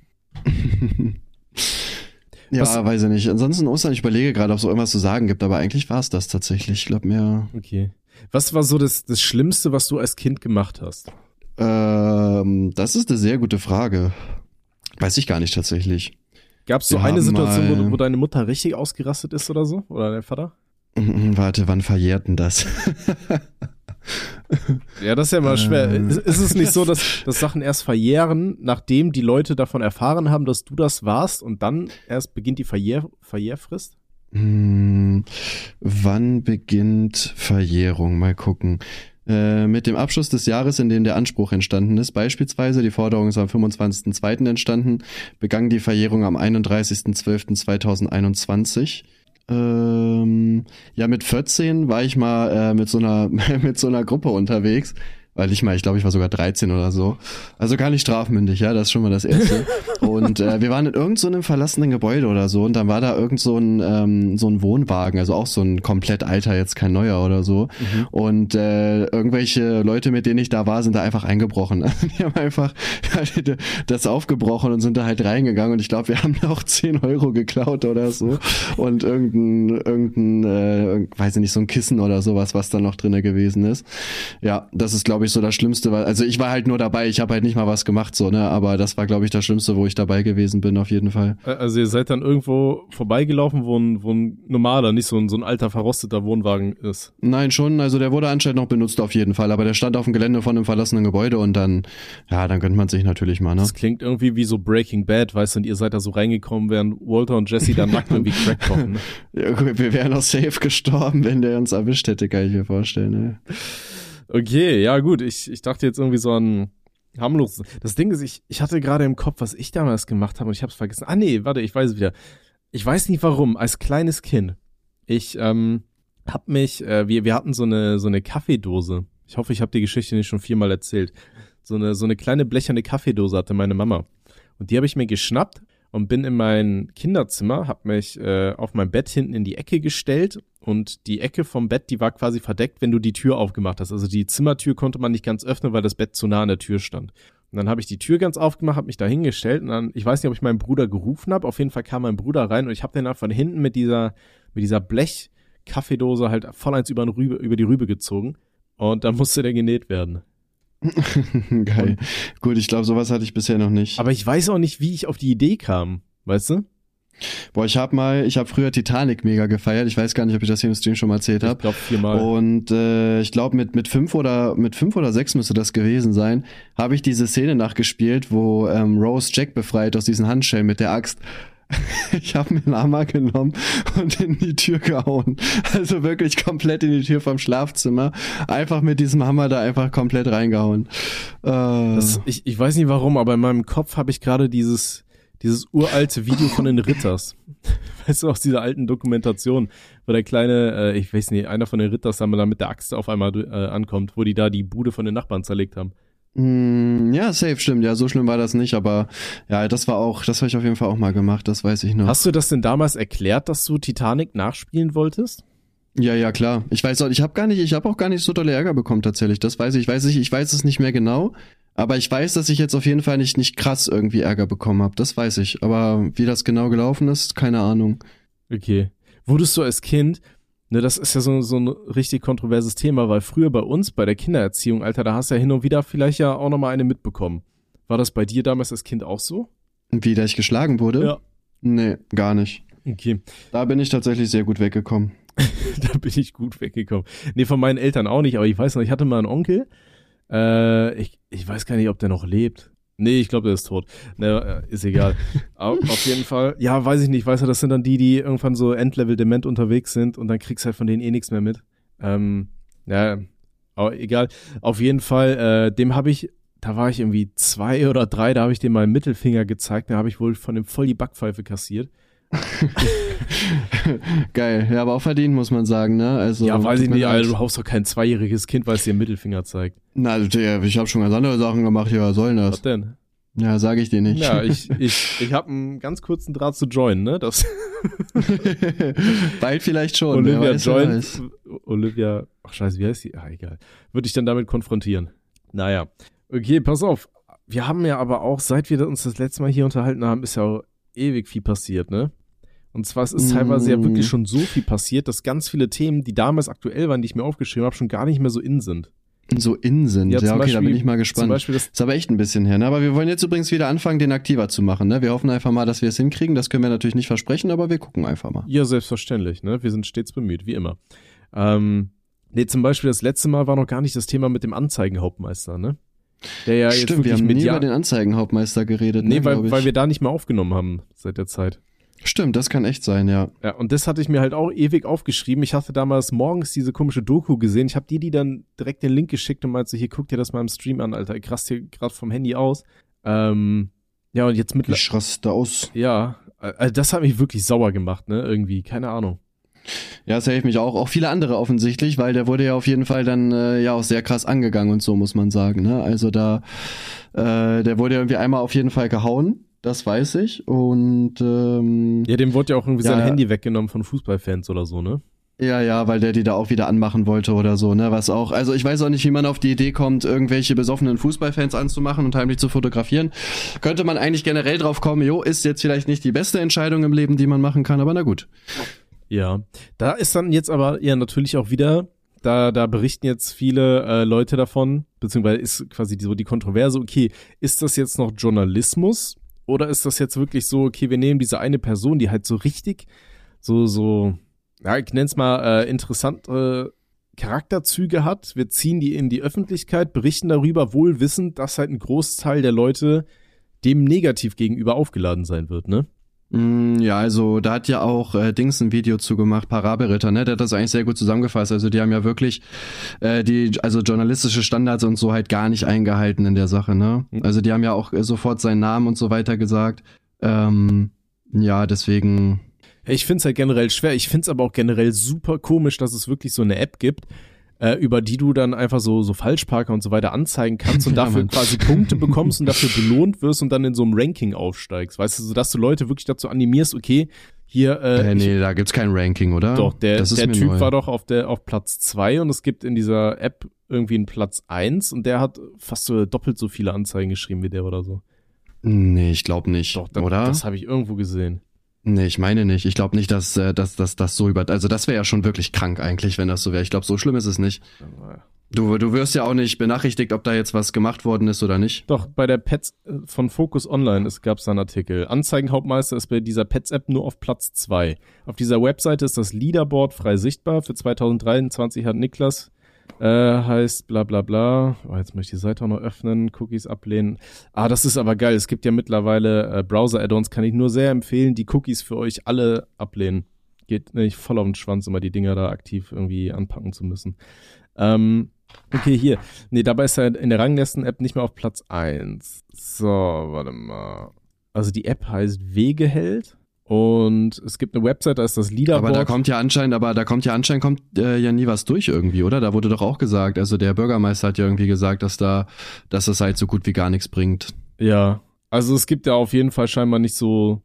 Ja, weiß ich nicht. Ansonsten Ostern, ich überlege gerade, ob es so irgendwas zu sagen gibt, aber eigentlich war es das tatsächlich. Ich glaube mehr. Okay. Was war so das Schlimmste, was du als Kind gemacht hast? Das ist eine sehr gute Frage. Weiß ich gar nicht tatsächlich. Gab es so eine Situation, wo deine Mutter richtig ausgerastet ist oder so? Oder dein Vater? Warte, wann verjährt denn das? Ja, das ist ja mal schwer. Ist es nicht so, dass Sachen erst verjähren, nachdem die Leute davon erfahren haben, dass du das warst und dann erst beginnt die Verjährfrist? Wann beginnt Verjährung? Mal gucken. Mit dem Abschluss des Jahres, in dem der Anspruch entstanden ist, beispielsweise, die Forderung ist am 25.02. entstanden, begann die Verjährung am 31.12.2021. Ja, mit 14 war ich mal mit so einer Gruppe unterwegs, weil ich glaube, ich war sogar 13 oder so. Also gar nicht strafmündig, ja, das ist schon mal das Erste. Und wir waren in irgend so einem verlassenen Gebäude oder so und dann war da irgend so ein Wohnwagen, also auch so ein komplett alter, jetzt kein neuer oder so. Mhm. Und irgendwelche Leute, mit denen ich da war, sind da einfach eingebrochen. Die haben einfach das aufgebrochen und sind da halt reingegangen und ich glaube, wir haben auch 10 Euro geklaut oder so und irgendein weiß ich nicht, so ein Kissen oder sowas, was da noch drinne gewesen ist. Ja, das ist, glaube ich, so das Schlimmste, weil, also ich war halt nur dabei, ich habe halt nicht mal was gemacht, so, ne, aber das war, glaube ich, das Schlimmste, wo ich dabei gewesen bin, auf jeden Fall. Also ihr seid dann irgendwo vorbeigelaufen, wo ein normaler, nicht so ein alter, verrosteter Wohnwagen ist? Nein, schon, also der wurde anscheinend noch benutzt auf jeden Fall, aber der stand auf dem Gelände von einem verlassenen Gebäude und dann gönnt man sich natürlich mal, ne. Das klingt irgendwie wie so Breaking Bad, weißt du, und ihr seid da so reingekommen, während Walter und Jesse dann nackt irgendwie Crack kochen, ne? Ja, gut, wir wären auch safe gestorben, wenn der uns erwischt hätte, kann ich mir vorstellen, ne. Okay, ja gut, ich dachte jetzt irgendwie so an harmlos. Das Ding ist, ich hatte gerade im Kopf, was ich damals gemacht habe und ich habe es vergessen. Nee, warte, ich weiß es wieder. Ich weiß nicht warum, als kleines Kind. Ich hab mich, wir hatten so eine Kaffeedose. Ich hoffe, ich habe die Geschichte nicht schon 4-mal erzählt. So eine kleine blecherne Kaffeedose hatte meine Mama. Und die habe ich mir geschnappt und bin in mein Kinderzimmer, hab mich auf mein Bett hinten in die Ecke gestellt und die Ecke vom Bett, die war quasi verdeckt, wenn du die Tür aufgemacht hast. Also die Zimmertür konnte man nicht ganz öffnen, weil das Bett zu nah an der Tür stand. Und dann habe ich die Tür ganz aufgemacht, habe mich da hingestellt und dann, ich weiß nicht, ob ich meinen Bruder gerufen habe, auf jeden Fall kam mein Bruder rein und ich habe den dann von hinten mit dieser Blech-Kaffeedose halt voll eins über die Rübe gezogen und dann musste der genäht werden. Geil. Gut, ich glaube, sowas hatte ich bisher noch nicht. Aber ich weiß auch nicht, wie ich auf die Idee kam, weißt du? Boah, ich habe früher Titanic mega gefeiert. Ich weiß gar nicht, ob ich das hier im Stream schon mal erzählt habe. Ich glaube 4-mal. Und ich glaube mit 5 oder 6 müsste das gewesen sein, habe ich diese Szene nachgespielt, wo Rose Jack befreit aus diesen Handschellen mit der Axt. Ich habe mir einen Hammer genommen und in die Tür gehauen. Also wirklich komplett in die Tür vom Schlafzimmer. Einfach mit diesem Hammer da einfach komplett reingehauen. Ich weiß nicht warum, aber in meinem Kopf habe ich gerade dieses uralte Video von den Ritters. Weißt du, aus dieser alten Dokumentation, wo der kleine, ich weiß nicht, einer von den Ritters dann mit der Axt auf einmal ankommt, wo die da die Bude von den Nachbarn zerlegt haben. Ja, safe, stimmt. Ja, so schlimm war das nicht, aber ja, das habe ich auf jeden Fall auch mal gemacht, das weiß ich noch. Hast du das denn damals erklärt, dass du Titanic nachspielen wolltest? Ja, klar. Ich habe auch gar nicht so dolle Ärger bekommen tatsächlich. Das weiß ich. Ich weiß es nicht mehr genau, aber ich weiß, dass ich jetzt auf jeden Fall nicht krass irgendwie Ärger bekommen habe. Das weiß ich. Aber wie das genau gelaufen ist, keine Ahnung. Okay. Wurdest du als Kind, ne, das ist ja so ein richtig kontroverses Thema, weil früher bei uns, bei der Kindererziehung, Alter, da hast du ja hin und wieder vielleicht ja auch nochmal eine mitbekommen. War das bei dir damals als Kind auch so? Wie, da ich geschlagen wurde? Ja. Nee, gar nicht. Okay. Da bin ich tatsächlich sehr gut weggekommen. Da bin ich gut weggekommen. Nee, von meinen Eltern auch nicht, aber ich weiß noch, ich hatte mal einen Onkel. Ich weiß gar nicht, ob der noch lebt. Nee, ich glaube, der ist tot. Ne, ist egal. Auf jeden Fall. Ja, weiß ich nicht. Weißt du, das sind dann die irgendwann so Endlevel-dement unterwegs sind und dann kriegst du halt von denen eh nichts mehr mit. Ja, aber egal. Auf jeden Fall, da war ich irgendwie 2 oder 3, da habe ich dem mal einen Mittelfinger gezeigt, da habe ich wohl von dem voll die Backpfeife kassiert. Geil, ja, aber auch verdient, muss man sagen, ne? Also, ja, weiß ich nicht, Alter, du haust doch kein 2-jähriges Kind, weil es dir einen Mittelfinger zeigt. Na, ich habe schon ganz andere Sachen gemacht, ja, was soll denn das? Was denn? Ja, sage ich dir nicht. Ja, ich habe einen ganz kurzen Draht zu Join, ne? Das Bald vielleicht schon. Olivia Join. Olivia, ach scheiße, wie heißt die? Ah, egal. Würde ich dann damit konfrontieren. Naja. Okay, pass auf. Wir haben ja aber auch, seit wir uns das letzte Mal hier unterhalten haben, ist ja auch ewig viel passiert, ne? Und zwar es ist teilweise ja wirklich schon so viel passiert, dass ganz viele Themen, die damals aktuell waren, die ich mir aufgeschrieben habe, schon gar nicht mehr so in sind. So in sind. Ja, okay, da bin ich mal gespannt. Zum Beispiel ist aber echt ein bisschen her, ne? Aber wir wollen jetzt übrigens wieder anfangen, den aktiver zu machen, ne? Wir hoffen einfach mal, dass wir es hinkriegen. Das können wir natürlich nicht versprechen, aber wir gucken einfach mal. Ja, selbstverständlich, ne? Wir sind stets bemüht, wie immer. Nee, zum Beispiel das letzte Mal war noch gar nicht das Thema mit dem Anzeigenhauptmeister, ne? Der ja Stimmt, jetzt wirklich wir haben nie über den Anzeigenhauptmeister geredet. Nee, weil wir da nicht mehr aufgenommen haben seit der Zeit. Stimmt, das kann echt sein, ja. Ja, und das hatte ich mir halt auch ewig aufgeschrieben. Ich hatte damals morgens diese komische Doku gesehen. Ich habe die dann direkt den Link geschickt und meinte so, hier, guck dir das mal im Stream an, Alter. Ich raste hier gerade vom Handy aus. Ja, und jetzt Ich raste aus. Ja, also das hat mich wirklich sauer gemacht, ne, irgendwie. Keine Ahnung. Ja, das hilft mich auch viele andere offensichtlich, weil der wurde ja auf jeden Fall dann ja auch sehr krass angegangen und so, muss man sagen, ne? Also der wurde ja irgendwie einmal auf jeden Fall gehauen. Das weiß ich. Und ja, dem wurde ja auch irgendwie sein Handy weggenommen von Fußballfans oder so, ne? Ja, weil der die da auch wieder anmachen wollte oder so, ne? Was auch, also ich weiß auch nicht, wie man auf die Idee kommt, irgendwelche besoffenen Fußballfans anzumachen und heimlich zu fotografieren. Könnte man eigentlich generell drauf kommen, ist jetzt vielleicht nicht die beste Entscheidung im Leben, die man machen kann, aber na gut. Ja, da ist dann jetzt aber ja natürlich auch wieder, da berichten jetzt viele Leute davon, beziehungsweise ist quasi die Kontroverse, okay, ist das jetzt noch Journalismus? Oder ist das jetzt wirklich so, okay, wir nehmen diese eine Person, die halt so richtig, ja, ich nenn's mal interessante Charakterzüge hat, wir ziehen die in die Öffentlichkeit, berichten darüber, wohl wissend, dass halt ein Großteil der Leute dem negativ gegenüber aufgeladen sein wird, ne? Ja, also da hat ja auch Dings ein Video zugemacht, Parabelritter, ne? Der hat das eigentlich sehr gut zusammengefasst. Also die haben ja wirklich also journalistische Standards und so halt gar nicht eingehalten in der Sache, ne? Also die haben ja auch sofort seinen Namen und so weiter gesagt. Ja, deswegen. Ich find's halt generell schwer. Ich find's aber auch generell super komisch, dass es wirklich so eine App gibt, über die du dann einfach so Falschparker und so weiter anzeigen kannst und dafür quasi Punkte bekommst und dafür belohnt wirst und dann in so einem Ranking aufsteigst. Weißt du, so dass du Leute wirklich dazu animierst, okay, hier nee, da gibt's kein Ranking, oder? Doch, der Typ neu. War doch auf Platz 2 und es gibt in dieser App irgendwie einen Platz 1 und der hat fast so doppelt so viele Anzeigen geschrieben wie der oder so. Nee, ich glaube nicht, doch, oder? Das habe ich irgendwo gesehen. Nee, ich meine nicht. Ich glaube nicht, dass das so also das wäre ja schon wirklich krank eigentlich, wenn das so wäre. Ich glaube, so schlimm ist es nicht. Du wirst ja auch nicht benachrichtigt, ob da jetzt was gemacht worden ist oder nicht. Doch, bei der Pets von Focus Online gab es einen Artikel. Anzeigenhauptmeister ist bei dieser Pets-App nur auf Platz 2. Auf dieser Webseite ist das Leaderboard frei sichtbar. Für 2023 hat Niklas heißt bla bla bla. Oh, jetzt möchte ich die Seite auch noch öffnen, Cookies ablehnen. Das ist aber geil. Es gibt ja mittlerweile Browser-Add-ons, kann ich nur sehr empfehlen, die Cookies für euch alle ablehnen. Geht nicht voll auf den Schwanz, immer die Dinger da aktiv irgendwie anpacken zu müssen. Okay, hier. Nee, dabei ist er in der Ranglisten-App nicht mehr auf Platz 1. So, warte mal. Also die App heißt Wegeheld. Und es gibt eine Website, da ist das Leaderboard. Aber da kommt ja anscheinend ja nie was durch irgendwie, oder? Da wurde doch auch gesagt, also der Bürgermeister hat ja irgendwie gesagt, dass das halt so gut wie gar nichts bringt. Ja, also es gibt ja auf jeden Fall scheinbar nicht so,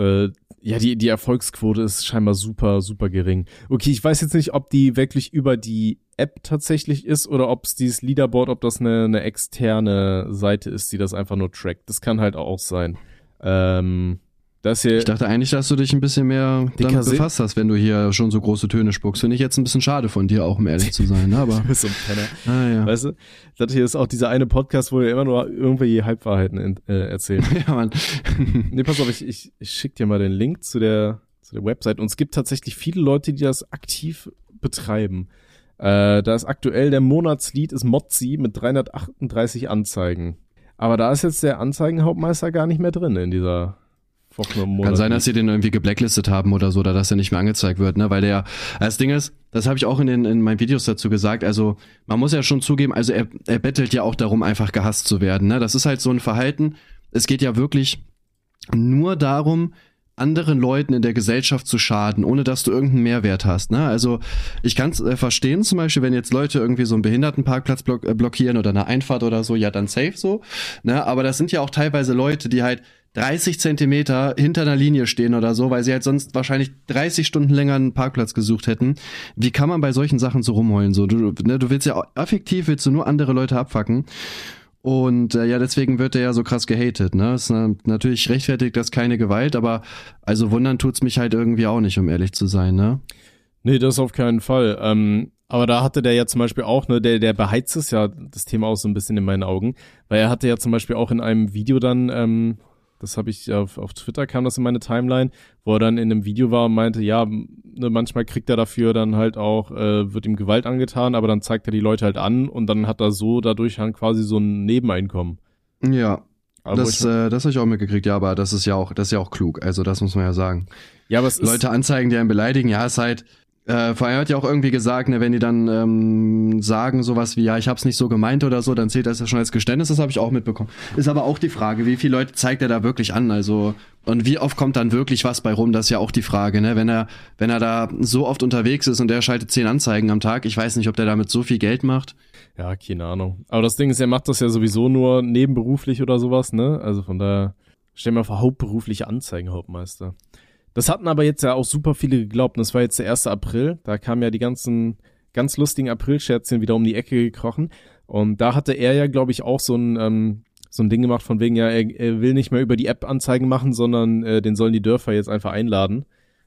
die Erfolgsquote ist scheinbar super, super gering. Okay, ich weiß jetzt nicht, ob die wirklich über die App tatsächlich ist oder ob es dieses Leaderboard, ob das eine externe Seite ist, die das einfach nur trackt. Das kann halt auch sein. Ich dachte eigentlich, dass du dich ein bisschen mehr damit befasst hast, wenn du hier schon so große Töne spuckst. Finde ich jetzt ein bisschen schade von dir auch, um ehrlich zu sein. Ne? Aber du bist so ein Penner. Ja. Weißt du, das hier ist auch dieser eine Podcast, wo wir immer nur irgendwelche Halbwahrheiten erzählen. Ja, Mann. Nee, pass auf, ich schick dir mal den Link zu der Website. Und es gibt tatsächlich viele Leute, die das aktiv betreiben. Da ist aktuell der Monatslied ist Mozzi mit 338 Anzeigen. Aber da ist jetzt der Anzeigenhauptmeister gar nicht mehr drin in dieser Kann sein, dass sie den irgendwie geblacklistet haben oder so, oder dass er nicht mehr angezeigt wird, ne? Weil das Ding ist, das habe ich auch in meinen Videos dazu gesagt, also man muss ja schon zugeben, also er bettelt ja auch darum, einfach gehasst zu werden, ne? Das ist halt so ein Verhalten, es geht ja wirklich nur darum, anderen Leuten in der Gesellschaft zu schaden, ohne dass du irgendeinen Mehrwert hast, ne? Also ich kann es verstehen, zum Beispiel, wenn jetzt Leute irgendwie so einen Behindertenparkplatz blockieren oder eine Einfahrt oder so, ja dann safe so, ne? Aber das sind ja auch teilweise Leute, die halt 30 Zentimeter hinter einer Linie stehen oder so, weil sie halt sonst wahrscheinlich 30 Stunden länger einen Parkplatz gesucht hätten. Wie kann man bei solchen Sachen so rumheulen? So, du willst ja effektiv nur andere Leute abfacken. Und ja, deswegen wird er ja so krass gehatet, ne? Ist natürlich rechtfertigt das keine Gewalt, aber also wundern tut's mich halt irgendwie auch nicht, um ehrlich zu sein, ne? Nee, das auf keinen Fall. Aber da hatte der ja zum Beispiel auch, ne, der beheizt es ja das Thema auch so ein bisschen in meinen Augen, weil er hatte ja zum Beispiel auch in einem Video dann, das habe ich auf Twitter, kam das in meine Timeline, wo er dann in einem Video war und meinte, ja, ne, manchmal kriegt er dafür dann halt auch, wird ihm Gewalt angetan, aber dann zeigt er die Leute halt an und dann hat er so dadurch dann quasi so ein Nebeneinkommen. Ja, aber das habe ich auch mitgekriegt, ja, aber das ist ja auch klug, also das muss man ja sagen. Ja, aber es Leute anzeigen, die einen beleidigen, ja, ist halt, vorher hat ja auch irgendwie gesagt, ne, wenn die dann sagen sowas wie, ja, ich hab's nicht so gemeint oder so, dann zählt das ja schon als Geständnis, das habe ich auch mitbekommen. Ist aber auch die Frage, wie viele Leute zeigt er da wirklich an, also und wie oft kommt dann wirklich was bei rum, das ist ja auch die Frage, ne, wenn er da so oft unterwegs ist und der schaltet 10 Anzeigen am Tag, ich weiß nicht, ob der damit so viel Geld macht. Ja, keine Ahnung. Aber das Ding ist, er macht das ja sowieso nur nebenberuflich oder sowas, ne, also von daher, stell mir vor, hauptberufliche Anzeigenhauptmeister. Das hatten aber jetzt ja auch super viele geglaubt. Und das war jetzt der 1. April. Da kamen ja die ganzen ganz lustigen Aprilscherzchen wieder um die Ecke gekrochen. Und da hatte er ja, glaube ich, auch so ein Ding gemacht von wegen, ja, er will nicht mehr über die App Anzeigen machen, sondern den sollen die Dörfer jetzt einfach einladen.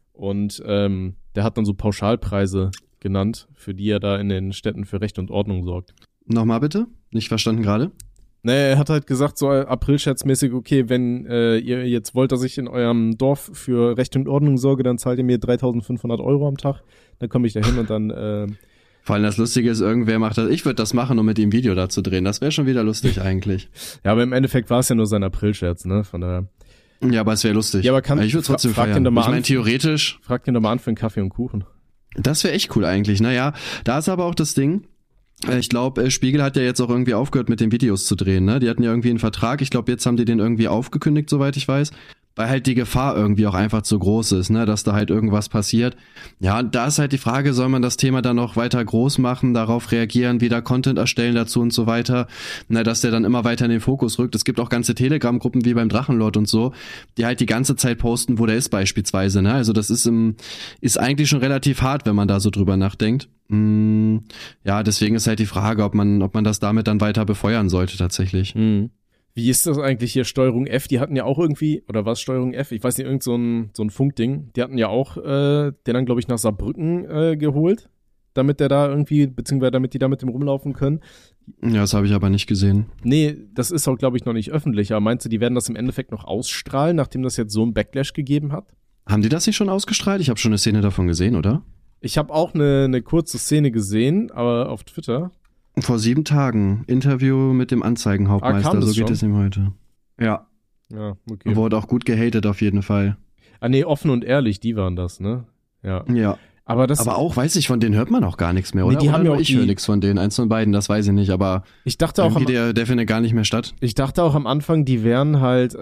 Und der hat dann so Pauschalpreise genannt, für die er da in den Städten für Recht und Ordnung sorgt. Nochmal bitte? Nicht verstanden gerade? Nee, er hat halt gesagt, so Aprilscherzmäßig, okay, wenn ihr jetzt wollt, dass ich in eurem Dorf für Recht und Ordnung sorge, dann zahlt ihr mir 3.500 € am Tag. Dann komme ich da hin und dann... Vor allem das Lustige ist, irgendwer macht das. Ich würde das machen, um mit ihm ein Video da zu drehen. Das wäre schon wieder lustig eigentlich. Ja, aber im Endeffekt war es ja nur sein Aprilscherz, ne? Von daher... Ja, aber es wäre lustig. Ja, aber ich würde trotzdem feiern. Ich meine, theoretisch... Frag den doch mal an für einen Kaffee und Kuchen. Das wäre echt cool eigentlich. Naja, da ist aber auch das Ding... Ich glaube, Spiegel hat ja jetzt auch irgendwie aufgehört, mit den Videos zu drehen, ne? Die hatten ja irgendwie einen Vertrag. Ich glaube, jetzt haben die den irgendwie aufgekündigt, soweit ich weiß. Weil halt die Gefahr irgendwie auch einfach zu groß ist, ne? Dass da halt irgendwas passiert. Ja, da ist halt die Frage, soll man das Thema dann noch weiter groß machen, darauf reagieren, wieder Content erstellen dazu und so weiter. Na, dass der dann immer weiter in den Fokus rückt. Es gibt auch ganze Telegram-Gruppen wie beim Drachenlord und so, die halt die ganze Zeit posten, wo der ist beispielsweise, ne? Also das ist eigentlich schon relativ hart, wenn man da so drüber nachdenkt. Ja, deswegen ist halt die Frage, ob man das damit dann weiter befeuern sollte tatsächlich. Wie ist das eigentlich hier, Steuerung F? Die hatten ja auch irgendwie, oder was Steuerung F? Ich weiß nicht, irgend so ein Funkding. Die hatten ja auch den dann, glaube ich, nach Saarbrücken geholt, damit der da irgendwie, beziehungsweise damit die da mit dem rumlaufen können. Ja, das habe ich aber nicht gesehen. Nee, das ist auch, glaube ich, noch nicht öffentlich. Aber meinst du, die werden das im Endeffekt noch ausstrahlen, nachdem das jetzt so einen Backlash gegeben hat? Haben die das nicht schon ausgestrahlt? Ich habe schon eine Szene davon gesehen, oder? Ich habe auch eine kurze Szene gesehen, aber auf Twitter. Vor 7 Tagen. Interview mit dem Anzeigenhauptmeister. So geht es ihm heute. Ja. Ja, okay. Wurde auch gut gehatet auf jeden Fall. Ah, nee, offen und ehrlich, die waren das, ne? Ja. Ja. Aber auch, weiß ich, von denen hört man auch gar nichts mehr, oder? Nee, die haben ja auch ich höre nichts von denen. Eins von beiden, das weiß ich nicht, aber ich dachte auch der findet gar nicht mehr statt. Ich dachte auch am Anfang, die wären halt,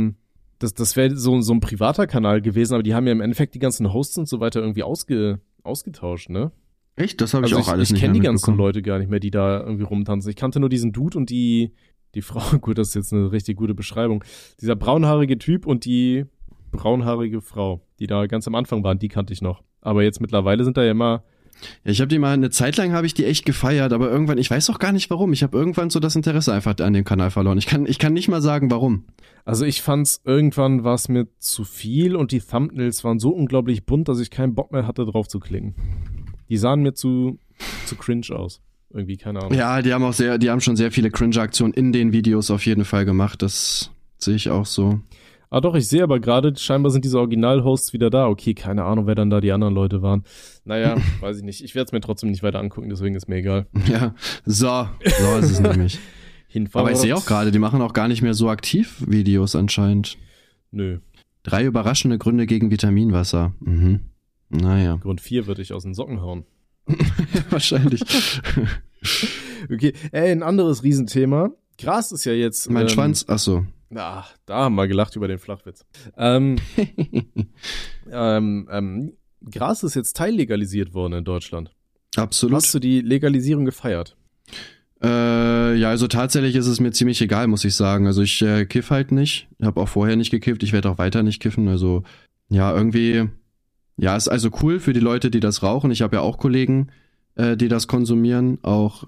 das wäre so ein privater Kanal gewesen, aber die haben ja im Endeffekt die ganzen Hosts und so weiter irgendwie ausgetauscht, ne? Echt? Das habe ich auch alles nicht mehr mitbekommen. Ich kenne die ganzen mitbekommen. Leute gar nicht mehr, die da irgendwie rumtanzen. Ich kannte nur diesen Dude und die Frau. Gut, das ist jetzt eine richtig gute Beschreibung. Dieser braunhaarige Typ und die braunhaarige Frau, die da ganz am Anfang waren, die kannte ich noch. Aber jetzt mittlerweile sind da ja immer Ja, ich habe die mal, eine Zeit lang habe ich die echt gefeiert, aber irgendwann, ich weiß auch gar nicht warum, ich habe irgendwann so das Interesse einfach an dem Kanal verloren. Ich kann nicht mal sagen, warum. Also ich fand's, irgendwann war es mir zu viel und die Thumbnails waren so unglaublich bunt, dass ich keinen Bock mehr hatte, drauf zu klicken. Die sahen mir zu cringe aus. Irgendwie, keine Ahnung. Ja, die haben schon sehr viele Cringe-Aktionen in den Videos auf jeden Fall gemacht, das sehe ich auch so. Ah doch, ich sehe aber gerade, scheinbar sind diese Original-Hosts wieder da. Okay, keine Ahnung, wer dann da die anderen Leute waren. Naja, weiß ich nicht. Ich werde es mir trotzdem nicht weiter angucken, deswegen ist mir egal. Ja, so ist es nämlich. Aber ich sehe auch gerade, die machen auch gar nicht mehr so aktiv Videos anscheinend. Nö. 3 überraschende Gründe gegen Vitaminwasser. Mhm. Naja. Grund 4 würde ich aus den Socken hauen. Wahrscheinlich. Okay, ein anderes Riesenthema. Gras ist ja jetzt... Mein Schwanz, achso. Da haben wir gelacht über den Flachwitz. Gras ist jetzt teillegalisiert worden in Deutschland. Absolut. Hast du die Legalisierung gefeiert? Ja, also tatsächlich ist es mir ziemlich egal, muss ich sagen. Also ich kiff halt nicht. Ich habe auch vorher nicht gekifft. Ich werde auch weiter nicht kiffen. Also ja, irgendwie... Ja, ist also cool für die Leute, die das rauchen. Ich habe ja auch Kollegen, die das konsumieren, auch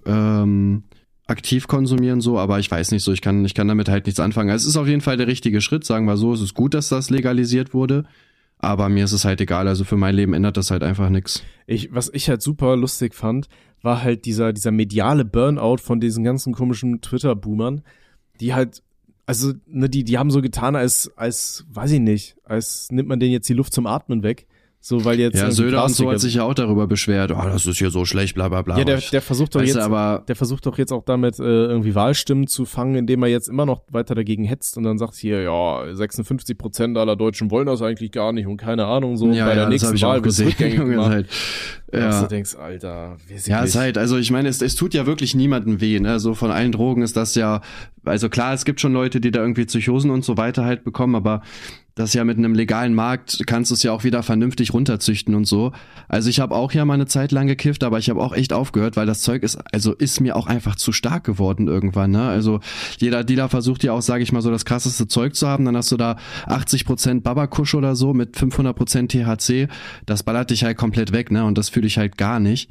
aktiv konsumieren so, aber ich weiß nicht so, ich kann damit halt nichts anfangen. Es ist auf jeden Fall der richtige Schritt, sagen wir so. Es ist gut, dass das legalisiert wurde, aber mir ist es halt egal. Also für mein Leben ändert das halt einfach nichts. Was ich halt super lustig fand, war halt dieser mediale Burnout von diesen ganzen komischen Twitter-Boomern, die halt, also ne, die haben so getan, als weiß ich nicht, als nimmt man denen jetzt die Luft zum Atmen weg. So, weil jetzt ja, Söder und so hat sich ja auch darüber beschwert, das ist hier so schlecht, bla bla bla. Ja, der versucht doch jetzt auch damit irgendwie Wahlstimmen zu fangen, indem er jetzt immer noch weiter dagegen hetzt und dann sagt hier, ja, 56% aller Deutschen wollen das eigentlich gar nicht und keine Ahnung, so ja, bei der nächsten Wahl wird es rückgängig gemacht. Halt, ja. Du denkst, Alter, ja, ist halt, also ich meine, es tut ja wirklich niemandem weh, ne, so von allen Drogen ist das ja, also klar, es gibt schon Leute, die da irgendwie Psychosen und so weiter halt bekommen, aber das ja mit einem legalen Markt kannst du es ja auch wieder vernünftig runterzüchten und so. Also ich habe auch ja mal eine Zeit lang gekifft, aber ich habe auch echt aufgehört, weil das Zeug ist mir auch einfach zu stark geworden irgendwann, ne? Also jeder Dealer versucht ja auch, sage ich mal, so das krasseste Zeug zu haben, dann hast du da 80% Babakusch oder so mit 500% THC, das ballert dich halt komplett weg, ne? Und das fühle ich halt gar nicht.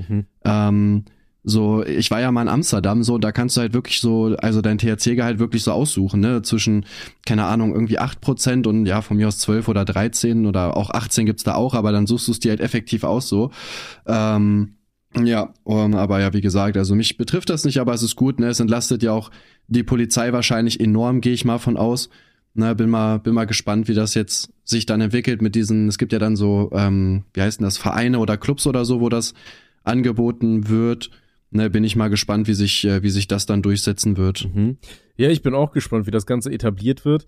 So, ich war ja mal in Amsterdam, so, da kannst du halt wirklich so, also dein THC-Gehalt wirklich so aussuchen, ne, zwischen, keine Ahnung, irgendwie 8% und ja, von mir aus 12 oder 13 oder auch 18 gibt's da auch, aber dann suchst du es dir halt effektiv aus, so. Ja, aber ja, wie gesagt, also mich betrifft das nicht, aber es ist gut, ne, es entlastet ja auch die Polizei wahrscheinlich enorm, gehe ich mal von aus. Na, bin mal gespannt, wie das jetzt sich dann entwickelt mit diesen, es gibt ja dann so, wie heißt denn das, Vereine oder Clubs oder so, wo das angeboten wird. Ne, bin ich mal gespannt, wie sich das dann durchsetzen wird. Mhm. Ja, ich bin auch gespannt, wie das Ganze etabliert wird.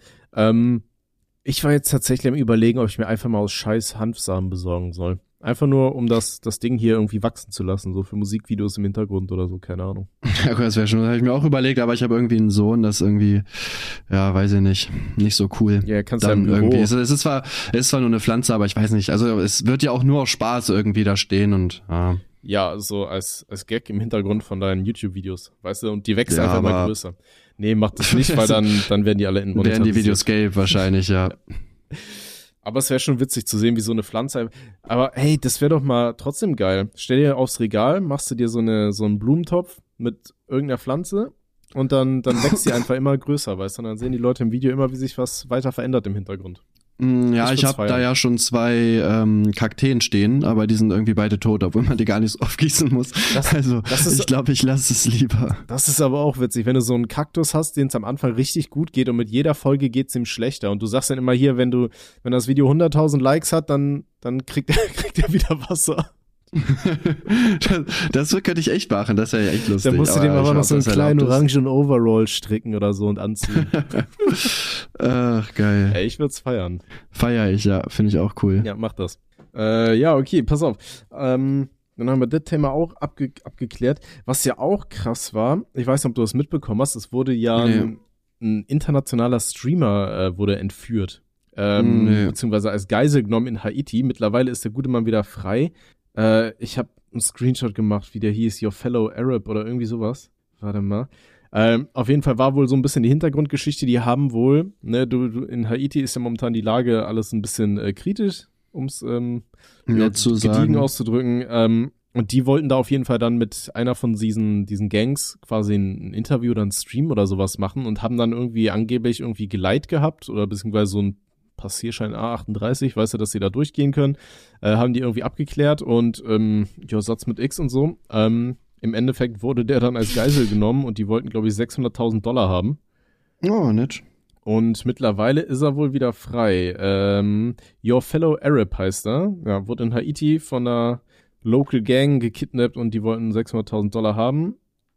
Ich war jetzt tatsächlich am Überlegen, ob ich mir einfach mal aus Scheiß Hanfsamen besorgen soll. Einfach nur, um das Ding hier irgendwie wachsen zu lassen, so für Musikvideos im Hintergrund oder so, keine Ahnung. Ja, das wäre schon, das habe ich mir auch überlegt, aber ich habe irgendwie einen Sohn, das irgendwie, ja, weiß ich nicht so cool. Ja, kannst du dann ja irgendwie. Es ist zwar nur eine Pflanze, aber ich weiß nicht, also es wird ja auch nur aus Spaß irgendwie da stehen und ja, so als Gag im Hintergrund von deinen YouTube-Videos, weißt du, und die wächst einfach mal größer. Nee, mach das nicht, weil dann werden die alle in werden die Videos gelb wahrscheinlich, ja. Aber es wäre schon witzig zu sehen, wie so eine Pflanze. Aber hey, das wäre doch mal trotzdem geil. Stell dir aufs Regal, machst du dir so einen Blumentopf mit irgendeiner Pflanze und dann wächst die einfach immer größer, weißt du? Und dann sehen die Leute im Video immer, wie sich was weiter verändert im Hintergrund. Ja, ich habe da ja schon 2 Kakteen stehen, aber die sind irgendwie beide tot, obwohl man die gar nicht so aufgießen muss. Ich glaube, ich lasse es lieber. Das ist aber auch witzig, wenn du so einen Kaktus hast, den es am Anfang richtig gut geht und mit jeder Folge geht's ihm schlechter und du sagst dann immer hier, wenn das Video 100.000 Likes hat, dann kriegt er wieder Wasser. Das könnte ich echt machen, das wäre ja echt lustig. Da musst du dem aber noch so einen kleinen orangen Overall stricken oder so und anziehen. Ach, geil. Ey, ich würd's feiern. Feier ich, ja, finde ich auch cool. Ja, mach das. Ja, okay, pass auf. Dann haben wir das Thema auch abgeklärt. Was ja auch krass war, ich weiß nicht, ob du das mitbekommen hast, es wurde ja ein internationaler Streamer wurde entführt. Beziehungsweise als Geisel genommen in Haiti. Mittlerweile ist der gute Mann wieder frei. Ich habe einen Screenshot gemacht, wie der hieß, Your Fellow Arab oder irgendwie sowas. Warte mal. Auf jeden Fall war wohl so ein bisschen die Hintergrundgeschichte, die haben wohl, ne, in Haiti ist ja momentan die Lage alles ein bisschen kritisch, ums zu gediegen sagen. auszudrücken. Und die wollten da auf jeden Fall dann mit einer von diesen Gangs quasi ein Interview oder ein Stream oder sowas machen und haben dann irgendwie angeblich irgendwie Geleit gehabt oder beziehungsweise so ein Passierschein A38, weißt du, dass sie da durchgehen können, haben die irgendwie abgeklärt und Satz mit X und so. Im Endeffekt wurde der dann als Geisel genommen und die wollten, glaube ich, $600.000 haben. Oh, nett. Und mittlerweile ist er wohl wieder frei. Your Fellow Arab heißt er. Ja, wurde in Haiti von einer Local Gang gekidnappt und die wollten $600.000 haben.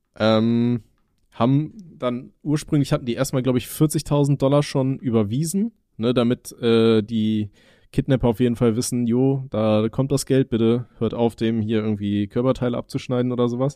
Haben dann, ursprünglich hatten die erstmal, glaube ich, $40.000 schon überwiesen, ne, damit die Kidnapper auf jeden Fall wissen, da kommt das Geld, bitte hört auf, dem hier irgendwie Körperteile abzuschneiden oder sowas.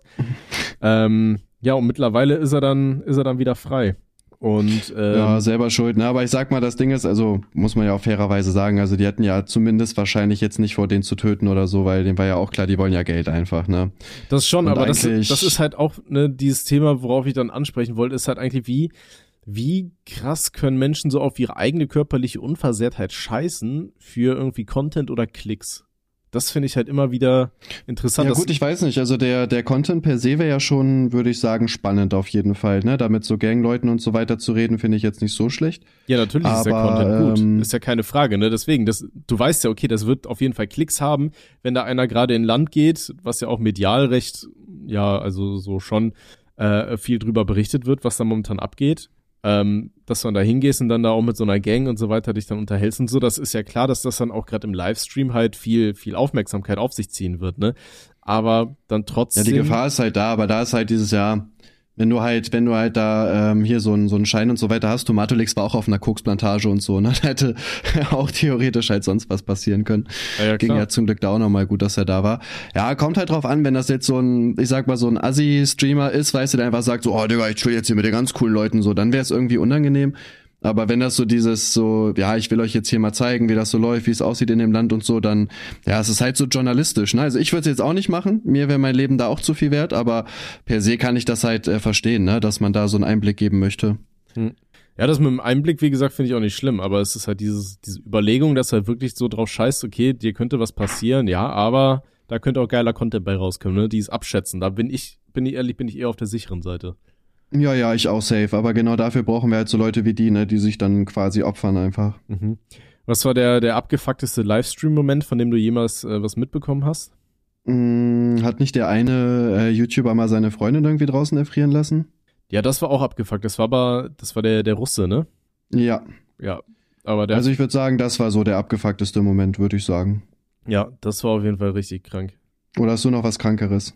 Und mittlerweile ist er dann wieder frei. Und ja, selber schuld, ne? Aber ich sag mal, das Ding ist, also muss man ja auch fairerweise sagen, also die hätten ja zumindest wahrscheinlich jetzt nicht vor, den zu töten oder so, weil denen war ja auch klar, die wollen ja Geld einfach, ne? Das schon, und aber das ist halt auch, ne, dieses Thema, worauf ich dann ansprechen wollte, ist halt eigentlich, wie krass können Menschen so auf ihre eigene körperliche Unversehrtheit scheißen für irgendwie Content oder Klicks? Das finde ich halt immer wieder interessant. Ja gut, ich weiß nicht, also der Content per se wäre ja schon, würde ich sagen, spannend auf jeden Fall, ne? Damit so Gangleuten und so weiter zu reden, finde ich jetzt nicht so schlecht. Ja, natürlich ist der Content gut, ist ja keine Frage, ne? Deswegen, du weißt ja, okay, das wird auf jeden Fall Klicks haben, wenn da einer gerade in Land geht, was ja auch medial recht, ja, also so schon viel drüber berichtet wird, was da momentan abgeht. Dass du dann da hingehst und dann da auch mit so einer Gang und so weiter dich dann unterhältst und so, das ist ja klar, dass das dann auch gerade im Livestream halt viel Aufmerksamkeit auf sich ziehen wird, ne? Aber dann trotzdem... Ja, die Gefahr ist halt da, aber da ist halt dieses Jahr, wenn du halt da hier so einen Schein und so weiter hast, Tomatolix war auch auf einer Koksplantage und so, ne? Da hätte auch theoretisch halt sonst was passieren können. Ja, ging ja zum Glück da auch nochmal gut, dass er da war. Ja, kommt halt drauf an, wenn das jetzt so ein Assi-Streamer ist, weißt du, der einfach sagt so, oh Digga, ich chill jetzt hier mit den ganz coolen Leuten so, dann wäre es irgendwie unangenehm. Aber wenn das so ich will euch jetzt hier mal zeigen, wie das so läuft, wie es aussieht in dem Land und so, dann, ja, es ist halt so journalistisch, ne? Also ich würde es jetzt auch nicht machen, mir wäre mein Leben da auch zu viel wert, aber per se kann ich das halt verstehen, ne? Dass man da so einen Einblick geben möchte. Ja, das mit dem Einblick, wie gesagt, finde ich auch nicht schlimm, aber es ist halt diese Überlegung, dass halt wirklich so drauf scheißt, okay, dir könnte was passieren, ja, aber da könnte auch geiler Content bei rauskommen, ne? Die ist abschätzen, da bin ich eher auf der sicheren Seite. Ja, ich auch safe, aber genau dafür brauchen wir halt so Leute wie die, ne, die sich dann quasi opfern einfach. Mhm. Was war der abgefuckteste Livestream-Moment, von dem du jemals was mitbekommen hast? Hat nicht der eine YouTuber mal seine Freundin irgendwie draußen erfrieren lassen? Ja, das war auch abgefuckt, das war der Russe, ne? Ja. Ja, aber also ich würde sagen, das war so der abgefuckteste Moment, würde ich sagen. Ja, das war auf jeden Fall richtig krank. Oder hast du noch was Krankeres?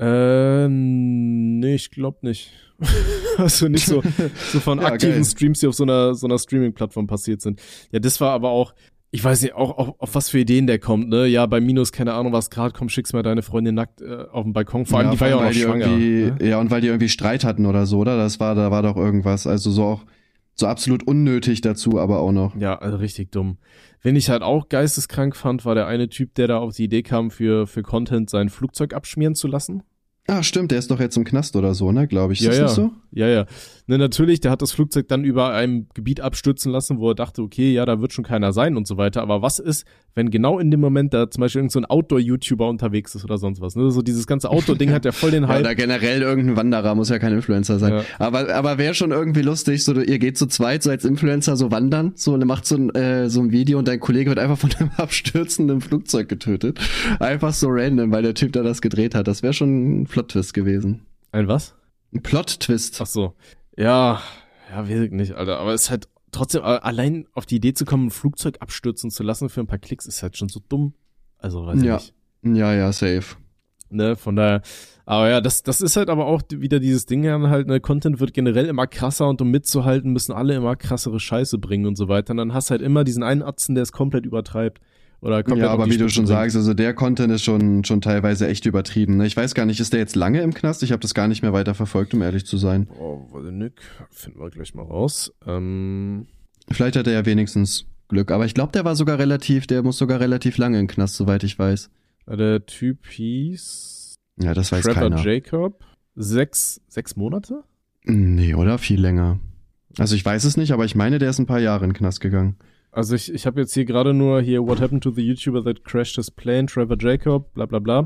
Nee, ich glaube nicht. Also nicht so von aktiven geil. Streams, die auf so einer Streaming-Plattform passiert sind. Ja, das war aber auch, ich weiß nicht, auch auf was für Ideen der kommt, ne? Ja, bei Minus, keine Ahnung, was gerade kommt, schickst mal deine Freundin nackt auf den Balkon. Vor allem, die war ja auch noch schwanger. Ne? Ja, und weil die irgendwie Streit hatten oder so, oder? Da war doch irgendwas. Also so auch so absolut unnötig dazu, aber auch noch. Ja, also richtig dumm. Wen ich halt auch geisteskrank fand, war der eine Typ, der da auf die Idee kam, für Content sein Flugzeug abschmieren zu lassen. Ah, stimmt, der ist doch jetzt im Knast oder so, ne, glaube ich. Ist das so? Ja. Ne, natürlich, der hat das Flugzeug dann über einem Gebiet abstürzen lassen, wo er dachte, okay, ja, da wird schon keiner sein und so weiter. Aber was ist, wenn genau in dem Moment da zum Beispiel irgend so ein Outdoor-YouTuber unterwegs ist oder sonst was, ne? So dieses ganze Outdoor-Ding hat ja voll den Hype. Oder generell irgendein Wanderer, muss ja kein Influencer sein. Ja. Aber wäre schon irgendwie lustig, so ihr geht zu zweit, so als Influencer so wandern, so und macht so ein Video und dein Kollege wird einfach von einem abstürzenden Flugzeug getötet. Einfach so random, weil der Typ da das gedreht hat. Das wäre schon ein Plot-Twist gewesen. Ein was? Ein Plot-Twist. Ach so. Ja, weiß ich nicht, Alter. Aber es ist halt trotzdem, allein auf die Idee zu kommen, ein Flugzeug abstürzen zu lassen für ein paar Klicks, ist halt schon so dumm. Also, weiß ich nicht. Ja, safe. Ne, von daher, aber ja, das ist halt aber auch wieder dieses Ding halt, ne, Content wird generell immer krasser und um mitzuhalten, müssen alle immer krassere Scheiße bringen und so weiter. Und dann hast du halt immer diesen einen Atzen, der es komplett übertreibt. Oder ja, aber wie du schon sagst, also der Content ist schon teilweise echt übertrieben. Ne? Ich weiß gar nicht, ist der jetzt lange im Knast? Ich habe das gar nicht mehr weiter verfolgt, um ehrlich zu sein. Oh, warte, Nick, finden wir gleich mal raus. Vielleicht hat er ja wenigstens Glück, aber ich glaube, der muss sogar relativ lange im Knast, soweit ich weiß. Der Typ hieß... Ja, das weiß keiner. Trevor Jacob. 6 Monate? Nee, oder? Viel länger. Also ich weiß es nicht, aber ich meine, der ist ein paar Jahre in den Knast gegangen. Also ich habe jetzt hier gerade nur What happened to the YouTuber that crashed his plane, Trevor Jacob, bla bla bla.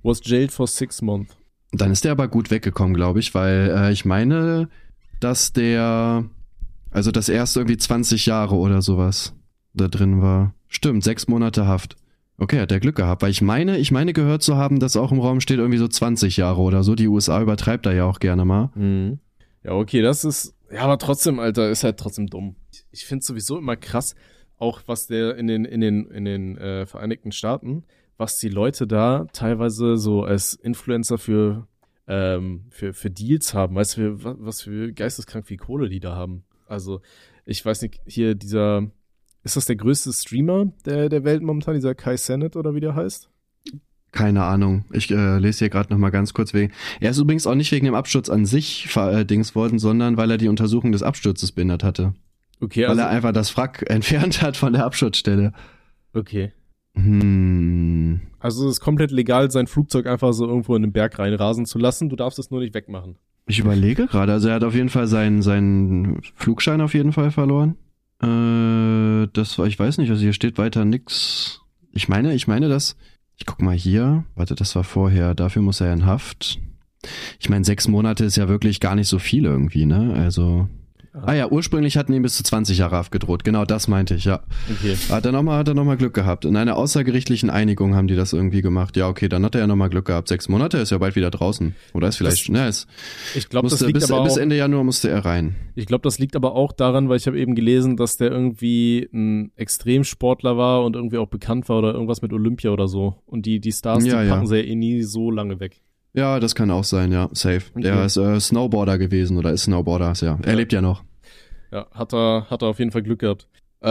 Was jailed for 6 months. Dann ist der aber gut weggekommen, glaube ich, weil ich meine, dass das erste irgendwie 20 Jahre oder sowas da drin war. Stimmt, 6 Monate Haft. Okay, hat der Glück gehabt, weil ich meine gehört zu haben, dass auch im Raum steht irgendwie so 20 Jahre oder so. Die USA übertreibt da ja auch gerne mal. Mhm. Ja, okay, das ist, ja, aber trotzdem, Alter, ist halt trotzdem dumm. Ich finde sowieso immer krass, auch was der in den Vereinigten Staaten, was die Leute da teilweise so als Influencer für Deals haben. Weißt du, was für geisteskrank viel Kohle die da haben? Also, ich weiß nicht, hier ist das der größte Streamer der Welt momentan, dieser Kai Cenat oder wie der heißt? Keine Ahnung. Ich lese hier gerade nochmal ganz kurz wegen. Er ist übrigens auch nicht wegen dem Absturz an sich verdings worden, sondern weil er die Untersuchung des Absturzes behindert hatte. Okay, weil er einfach das Wrack entfernt hat von der Absturzstelle. Okay. Also es ist komplett legal, sein Flugzeug einfach so irgendwo in den Berg reinrasen zu lassen. Du darfst es nur nicht wegmachen. Ich überlege gerade. Also er hat auf jeden Fall seinen Flugschein auf jeden Fall verloren. Ich weiß nicht, also hier steht weiter nix. Ich meine, dass, ich guck mal hier, warte, das war vorher, dafür muss er in Haft. Ich meine, 6 Monate ist ja wirklich gar nicht so viel irgendwie, ne? Also, ursprünglich hatten ihm bis zu 20 Jahre Haft gedroht, genau das meinte ich, ja. Okay. Hat er nochmal Glück gehabt. In einer außergerichtlichen Einigung haben die das irgendwie gemacht. Ja, okay, dann hat er ja nochmal Glück gehabt. 6 Monate ist ja bald wieder draußen. Oder ist vielleicht, ich glaube, das liegt aber auch, bis Ende Januar musste er rein. Ich glaube, das liegt aber auch daran, weil ich habe eben gelesen, dass der irgendwie ein Extremsportler war und irgendwie auch bekannt war oder irgendwas mit Olympia oder so. Und die Stars, die packen sie ja nie so lange weg. Ja, das kann auch sein, ja, safe. Okay. Der ist Snowboarder gewesen oder ist Snowboarder, ja. Er lebt ja noch. Ja, hat er auf jeden Fall Glück gehabt.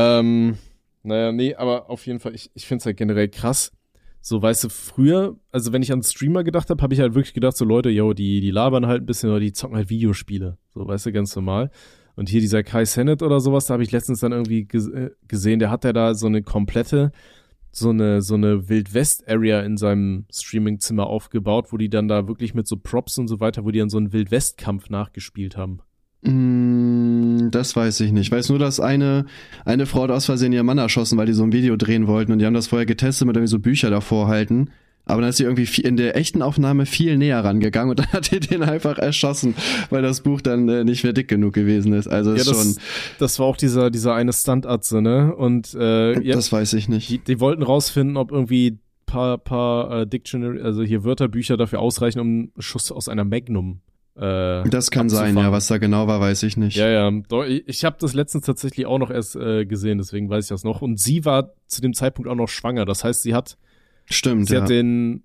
Aber auf jeden Fall, ich finde es halt generell krass. So, weißt du, früher, also wenn ich an Streamer gedacht habe ich halt wirklich gedacht, so Leute, die labern halt ein bisschen oder die zocken halt Videospiele. So, weißt du, ganz normal. Und hier dieser Kai Cenat oder sowas, da habe ich letztens dann irgendwie gesehen, der hat ja da so eine komplette so eine Wild-West-Area in seinem Streaming-Zimmer aufgebaut, wo die dann da wirklich mit so Props und so weiter, wo die dann so einen Wild-West-Kampf nachgespielt haben. Das weiß ich nicht. Ich weiß nur, dass eine Frau hat aus Versehen ihren Mann erschossen, weil die so ein Video drehen wollten und die haben das vorher getestet mit irgendwie so Bücher davor halten. Aber dann ist sie irgendwie in der echten Aufnahme viel näher rangegangen und dann hat die den einfach erschossen, weil das Buch dann nicht mehr dick genug gewesen ist. Also ist schon. Das war auch dieser eine Stuntarzt, ne? Und das weiß ich nicht. Die wollten rausfinden, ob irgendwie paar Dictionary, also hier Wörterbücher dafür ausreichen, um einen Schuss aus einer Magnum. Das kann sein, ja. Was da genau war, weiß ich nicht. Ja. Ich habe das letztens tatsächlich auch noch erst gesehen, deswegen weiß ich das noch. Und sie war zu dem Zeitpunkt auch noch schwanger. Das heißt, sie hat den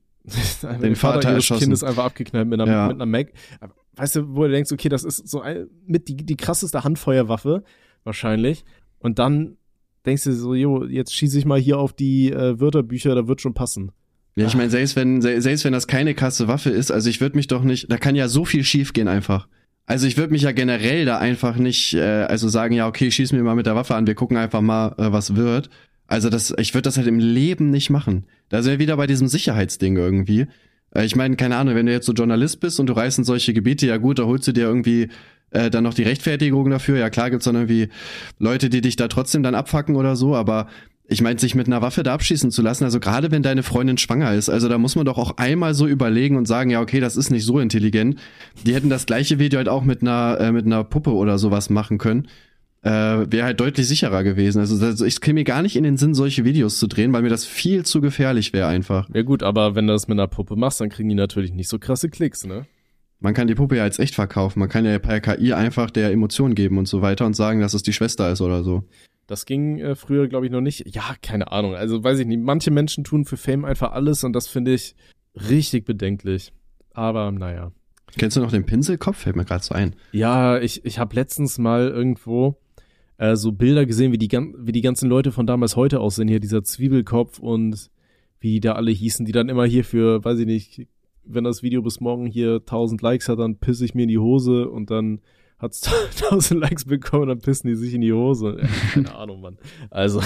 Vater ihres Kindes einfach abgeknallt mit einer Mac. Weißt du, wo du denkst, okay, das ist so mit die krasseste Handfeuerwaffe wahrscheinlich. Und dann denkst du so, jetzt schieße ich mal hier auf die Wörterbücher, da wird schon passen. Ja, ich meine, selbst wenn das keine krasse Waffe ist, also ich würde mich doch nicht, da kann ja so viel schief gehen einfach. Also ich würde mich ja generell da einfach nicht, sagen, ja, okay, schieß mir mal mit der Waffe an, wir gucken einfach mal, was wird. Also ich würde das halt im Leben nicht machen. Da sind wir wieder bei diesem Sicherheitsding irgendwie. Ich meine, keine Ahnung, wenn du jetzt so Journalist bist und du reist in solche Gebiete, ja gut, da holst du dir irgendwie dann noch die Rechtfertigung dafür. Ja klar, gibt's dann irgendwie Leute, die dich da trotzdem dann abfacken oder so, aber ich meine, sich mit einer Waffe da abschießen zu lassen, also gerade wenn deine Freundin schwanger ist, also da muss man doch auch einmal so überlegen und sagen, ja okay, das ist nicht so intelligent. Die hätten das gleiche Video halt auch mit einer Puppe oder sowas machen können. Wäre halt deutlich sicherer gewesen. Also ich käme mir gar nicht in den Sinn, solche Videos zu drehen, weil mir das viel zu gefährlich wäre einfach. Ja gut, aber wenn du das mit einer Puppe machst, dann kriegen die natürlich nicht so krasse Klicks, ne? Man kann die Puppe ja als echt verkaufen. Man kann ja per KI einfach der Emotionen geben und so weiter und sagen, dass es die Schwester ist oder so. Das ging früher, glaube ich, noch nicht. Ja, keine Ahnung. Also weiß ich nicht. Manche Menschen tun für Fame einfach alles und das finde ich richtig bedenklich. Aber naja. Kennst du noch den Pinselkopf? Fällt mir gerade so ein. Ja, ich habe letztens mal irgendwo so Bilder gesehen, wie die ganzen Leute von damals heute aussehen. Hier dieser Zwiebelkopf und wie die da alle hießen, die dann immer hier für, weiß ich nicht, wenn das Video bis morgen hier 1000 Likes hat, dann pisse ich mir in die Hose und dann hat's 1000 Likes bekommen und dann pissen die sich in die Hose. Ja, keine Ahnung, Mann. Also,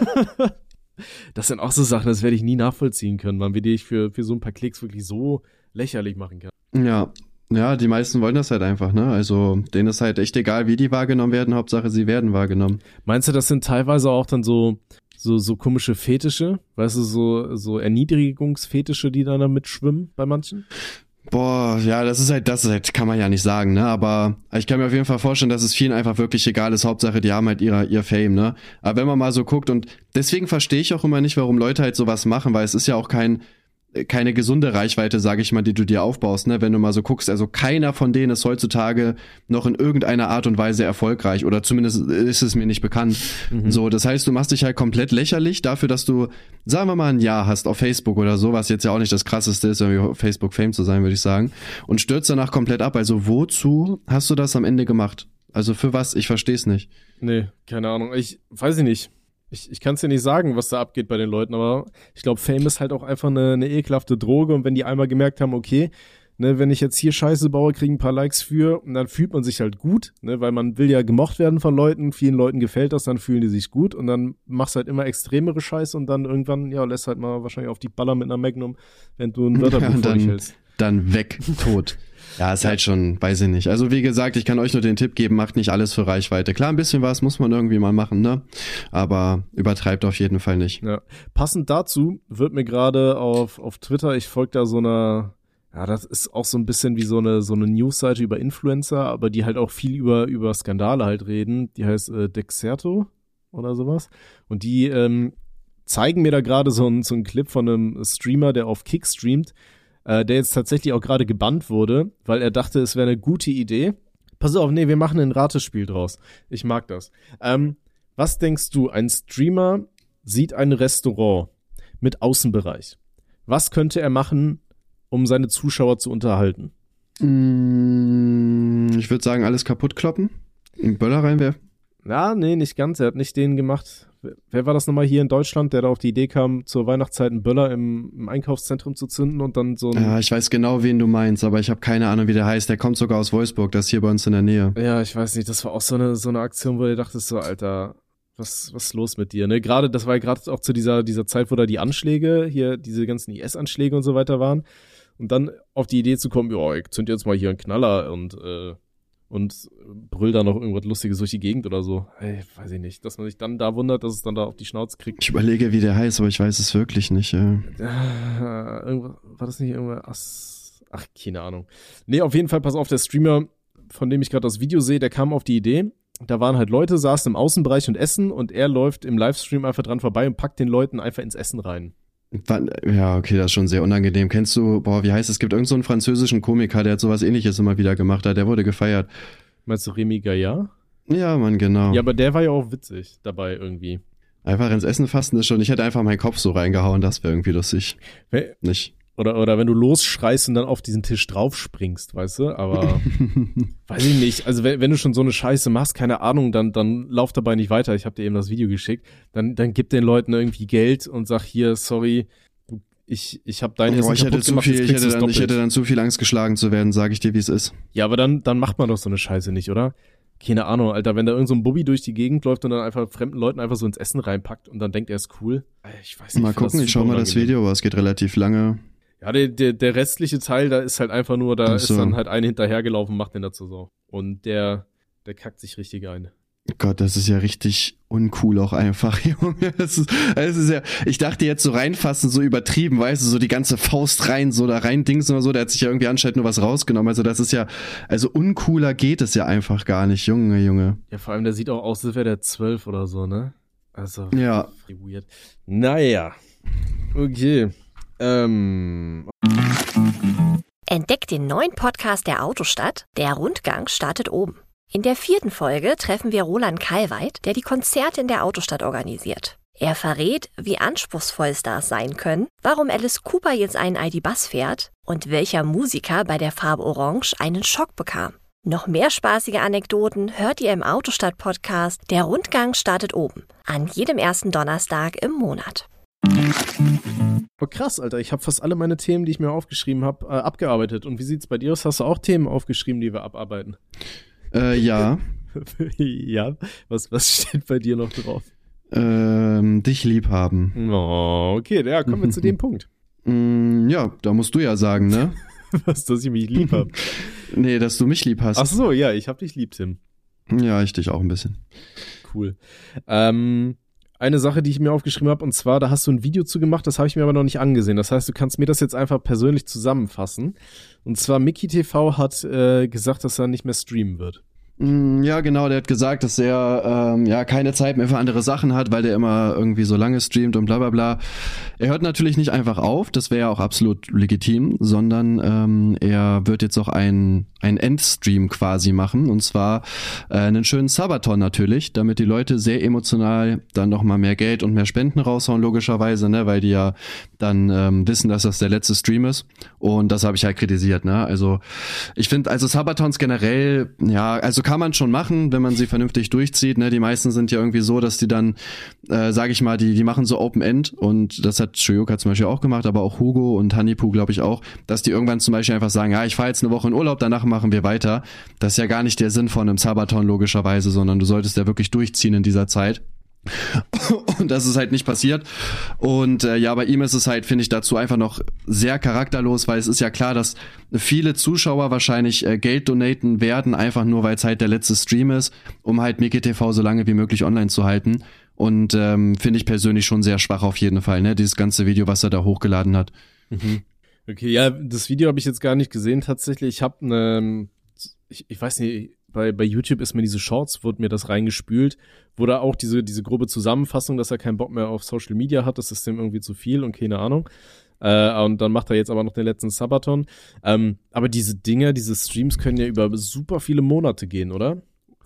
das sind auch so Sachen, das werde ich nie nachvollziehen können, Mann, wie die ich für so ein paar Klicks wirklich so lächerlich machen kann. Ja, die meisten wollen das halt einfach, ne? Also denen ist halt echt egal, wie die wahrgenommen werden, Hauptsache sie werden wahrgenommen. Meinst du, das sind teilweise auch dann so so komische Fetische, weißt du, so Erniedrigungsfetische, die dann damit schwimmen bei manchen? Boah, ja, das ist halt, kann man ja nicht sagen, ne, aber ich kann mir auf jeden Fall vorstellen, dass es vielen einfach wirklich egal ist, Hauptsache, die haben halt ihr Fame, ne, aber wenn man mal so guckt und deswegen verstehe ich auch immer nicht, warum Leute halt sowas machen, weil es ist ja auch keine gesunde Reichweite, sage ich mal, die du dir aufbaust, ne, wenn du mal so guckst, also keiner von denen ist heutzutage noch in irgendeiner Art und Weise erfolgreich oder zumindest ist es mir nicht bekannt. So, das heißt, du machst dich halt komplett lächerlich dafür, dass du, sagen wir mal, ein Jahr hast auf Facebook oder so, was jetzt ja auch nicht das Krasseste ist, irgendwie auf Facebook Fame zu sein, würde ich sagen, und stürzt danach komplett ab. Also wozu hast du das am Ende gemacht? Also für was? Ich verstehe es nicht. Nee, keine Ahnung. Ich weiß nicht. Ich kann es dir nicht sagen, was da abgeht bei den Leuten, aber ich glaube, Fame ist halt auch einfach eine ekelhafte Droge und wenn die einmal gemerkt haben, okay, ne, wenn ich jetzt hier Scheiße baue, kriegen ein paar Likes für und dann fühlt man sich halt gut, ne, weil man will ja gemocht werden von Leuten, vielen Leuten gefällt das, dann fühlen die sich gut und dann machst du halt immer extremere Scheiße und dann irgendwann, ja, lässt halt mal wahrscheinlich auf die Baller mit einer Magnum, wenn du ein Wörterbuch vor dich hältst. Dann weg, tot. Ja, ist halt schon, weiß ich nicht. Also wie gesagt, ich kann euch nur den Tipp geben, macht nicht alles für Reichweite. Klar, ein bisschen was muss man irgendwie mal machen, ne? Aber übertreibt auf jeden Fall nicht. Ja. Passend dazu wird mir gerade auf Twitter, ich folge da so einer, ja, das ist auch so ein bisschen wie so eine News-Seite über Influencer, aber die halt auch viel über Skandale halt reden. Die heißt Dexerto oder sowas. Und die zeigen mir da gerade so einen Clip von einem Streamer, der auf Kick streamt, der jetzt tatsächlich auch gerade gebannt wurde, weil er dachte, es wäre eine gute Idee. Pass auf, nee, wir machen ein Ratespiel draus. Ich mag das. Was denkst du, ein Streamer sieht ein Restaurant mit Außenbereich. Was könnte er machen, um seine Zuschauer zu unterhalten? Ich würde sagen, alles kaputt kloppen, einen Böller reinwerfen. Ja, nee, nicht ganz. Er hat nicht den gemacht. Wer war das nochmal hier in Deutschland, der da auf die Idee kam, zur Weihnachtszeit einen Böller im Einkaufszentrum zu zünden und dann so ein... Ja, ich weiß genau, wen du meinst, aber ich habe keine Ahnung, wie der heißt. Der kommt sogar aus Wolfsburg, das ist hier bei uns in der Nähe. Ja, ich weiß nicht, das war auch so eine Aktion, wo du dachtest so, Alter, was ist los mit dir, ne? Gerade, das war ja gerade auch zu dieser Zeit, wo da die Anschläge, hier diese ganzen IS-Anschläge und so weiter waren. Und dann auf die Idee zu kommen, ja, ich zünd jetzt mal hier einen Knaller und brüll da noch irgendwas Lustiges durch die Gegend oder so. Ey, weiß ich nicht. Dass man sich dann da wundert, dass es dann da auf die Schnauze kriegt. Ich überlege, wie der heißt, aber ich weiß es wirklich nicht. War das nicht irgendwas? Ach, keine Ahnung. Nee, auf jeden Fall, pass auf, der Streamer, von dem ich gerade das Video sehe, der kam auf die Idee. Da waren halt Leute, saßen im Außenbereich und essen und er läuft im Livestream einfach dran vorbei und packt den Leuten einfach ins Essen rein. Ja, okay, das ist schon sehr unangenehm. Kennst du, wie heißt es? Es gibt irgend so einen französischen Komiker, der hat sowas Ähnliches immer wieder gemacht hat. Der wurde gefeiert. Meinst du Remy Gaillard? Ja, Mann, genau. Ja, aber der war ja auch witzig dabei irgendwie. Einfach ins Essen fassen ist schon, ich hätte einfach meinen Kopf so reingehauen, das wäre irgendwie lustig. Nicht. Oder wenn du losschreist und dann auf diesen Tisch drauf springst, weißt du? Aber weiß ich nicht. Also wenn du schon so eine Scheiße machst, keine Ahnung, dann lauf dabei nicht weiter. Ich habe dir eben das Video geschickt. Dann gib den Leuten irgendwie Geld und sag hier, sorry, ich habe dein Essen kaputt gemacht. Ich hätte dann zu viel Angst, geschlagen zu werden, sage ich dir, wie es ist. Ja, aber dann macht man doch so eine Scheiße nicht, oder? Keine Ahnung, Alter, wenn da irgend so ein Bubbi durch die Gegend läuft und dann einfach fremden Leuten einfach so ins Essen reinpackt und dann denkt er ist cool. Ich weiß nicht. Mal gucken, ich schau mal das Video, aber es geht relativ lange. Ja, der restliche Teil, da ist halt einfach nur, da ist dann halt ein hinterhergelaufen, macht den dazu so. Und der kackt sich richtig ein. Gott, das ist ja richtig uncool auch einfach, Junge. Das ist ja, ich dachte jetzt so reinfassen, so übertrieben, weißt du, so die ganze Faust rein, so da rein Dings oder so, der hat sich ja irgendwie anscheinend nur was rausgenommen. Also das ist ja, also uncooler geht es ja einfach gar nicht, Junge. Ja, vor allem, der sieht auch aus, als wäre der 12 oder so, ne? Also, ja. Weird. Naja, okay. Entdeckt den neuen Podcast der Autostadt. Der Rundgang startet oben. In der 4. Folge treffen wir Roland Kalweit, der die Konzerte in der Autostadt organisiert. Er verrät, wie anspruchsvoll Stars sein können, warum Alice Cooper jetzt einen ID-Bus fährt und welcher Musiker bei der Farbe Orange einen Schock bekam. Noch mehr spaßige Anekdoten hört ihr im Autostadt-Podcast. Der Rundgang startet oben. An jedem ersten Donnerstag im Monat. Oh krass, Alter, ich habe fast alle meine Themen, die ich mir aufgeschrieben habe, abgearbeitet. Und wie sieht's bei dir aus? Hast du auch Themen aufgeschrieben, die wir abarbeiten? Ja. Ja, was steht bei dir noch drauf? Dich lieb haben. Oh, okay, ja, kommen wir zu dem Punkt. Ja, da musst du ja sagen, ne? Was, dass ich mich lieb hab? Nee, dass du mich lieb hast. Ach so, ja, ich hab dich lieb, Tim. Ja, ich dich auch ein bisschen. Cool. eine Sache, die ich mir aufgeschrieben habe, und zwar, da hast du ein Video zu gemacht, das habe ich mir aber noch nicht angesehen. Das heißt, du kannst mir das jetzt einfach persönlich zusammenfassen. Und zwar, Mickey TV hat gesagt, dass er nicht mehr streamen wird. Ja, genau, der hat gesagt, dass er keine Zeit mehr für andere Sachen hat, weil der immer irgendwie so lange streamt und bla bla bla. Er hört natürlich nicht einfach auf, das wäre ja auch absolut legitim, sondern er wird jetzt auch ein Endstream quasi machen, und zwar einen schönen Sabaton natürlich, damit die Leute sehr emotional dann nochmal mehr Geld und mehr Spenden raushauen, logischerweise, ne, weil die ja dann wissen, dass das der letzte Stream ist, und das habe ich halt kritisiert, ne, also ich finde, also Sabatons generell, ja, also kann man schon machen, wenn man sie vernünftig durchzieht, ne, die meisten sind ja irgendwie so, dass die dann, sage ich mal, die machen so Open-End, und das hat Shoyoka zum Beispiel auch gemacht, aber auch Hugo und Hanipu, glaube ich auch, dass die irgendwann zum Beispiel einfach sagen, ja, ich fahre jetzt eine Woche in Urlaub, danach machen wir weiter. Das ist ja gar nicht der Sinn von einem Sabaton logischerweise, sondern du solltest ja wirklich durchziehen in dieser Zeit. Und das ist halt nicht passiert. Und ja, bei ihm ist es halt, finde ich, dazu einfach noch sehr charakterlos, weil es ist ja klar, dass viele Zuschauer wahrscheinlich Geld donaten werden, einfach nur, weil es halt der letzte Stream ist, um halt Mickey TV so lange wie möglich online zu halten. Und finde ich persönlich schon sehr schwach auf jeden Fall, ne? Dieses ganze Video, was er da hochgeladen hat. Mhm. Okay, ja, das Video habe ich jetzt gar nicht gesehen tatsächlich. Ich habe ich weiß nicht, bei YouTube ist mir diese Shorts, wurde mir das reingespült, wo da auch diese grobe Zusammenfassung, dass er keinen Bock mehr auf Social Media hat, das ist dem irgendwie zu viel und keine Ahnung. Und dann macht er jetzt aber noch den letzten Sabaton. Aber diese Streams können ja über super viele Monate gehen, oder?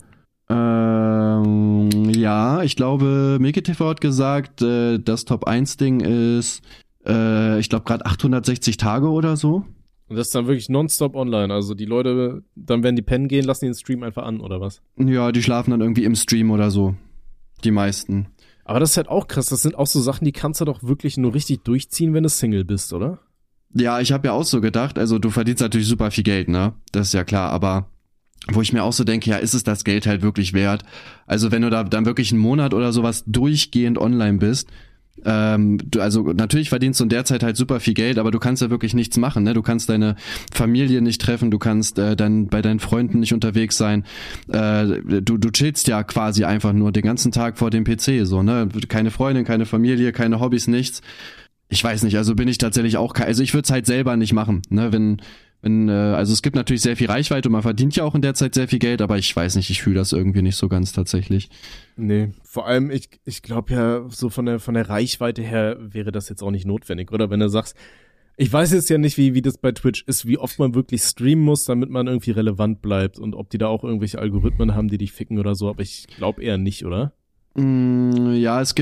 Ja, ich glaube, Mickey TV hat gesagt, das Top-1-Ding ist, ich glaube, gerade 860 Tage oder so. Und das ist dann wirklich nonstop online, also die Leute, dann werden die pennen gehen, lassen den Stream einfach an, oder was? Ja, die schlafen dann irgendwie im Stream oder so. Die meisten. Aber das ist halt auch krass, das sind auch so Sachen, die kannst du doch wirklich nur richtig durchziehen, wenn du Single bist, oder? Ja, ich habe ja auch so gedacht, also du verdienst natürlich super viel Geld, ne? Das ist ja klar, aber wo ich mir auch so denke, ja, ist es das Geld halt wirklich wert? Also wenn du da dann wirklich einen Monat oder sowas durchgehend online bist, also natürlich verdienst du in der Zeit halt super viel Geld, aber du kannst ja wirklich nichts machen, ne? Du kannst deine Familie nicht treffen, du kannst dann bei deinen Freunden nicht unterwegs sein, du chillst ja quasi einfach nur den ganzen Tag vor dem PC, so, ne? Keine Freundin, keine Familie, keine Hobbys, nichts. Ich weiß nicht, also bin ich tatsächlich auch, also ich würde es halt selber nicht machen, ne? Also es gibt natürlich sehr viel Reichweite und man verdient ja auch in der Zeit sehr viel Geld, aber ich weiß nicht, ich fühle das irgendwie nicht so ganz tatsächlich. Nee, vor allem, ich glaube ja, so von der Reichweite her wäre das jetzt auch nicht notwendig, oder? Wenn du sagst, ich weiß jetzt ja nicht, wie das bei Twitch ist, wie oft man wirklich streamen muss, damit man irgendwie relevant bleibt und ob die da auch irgendwelche Algorithmen haben, die dich ficken oder so, aber ich glaube eher nicht, oder? Ja, es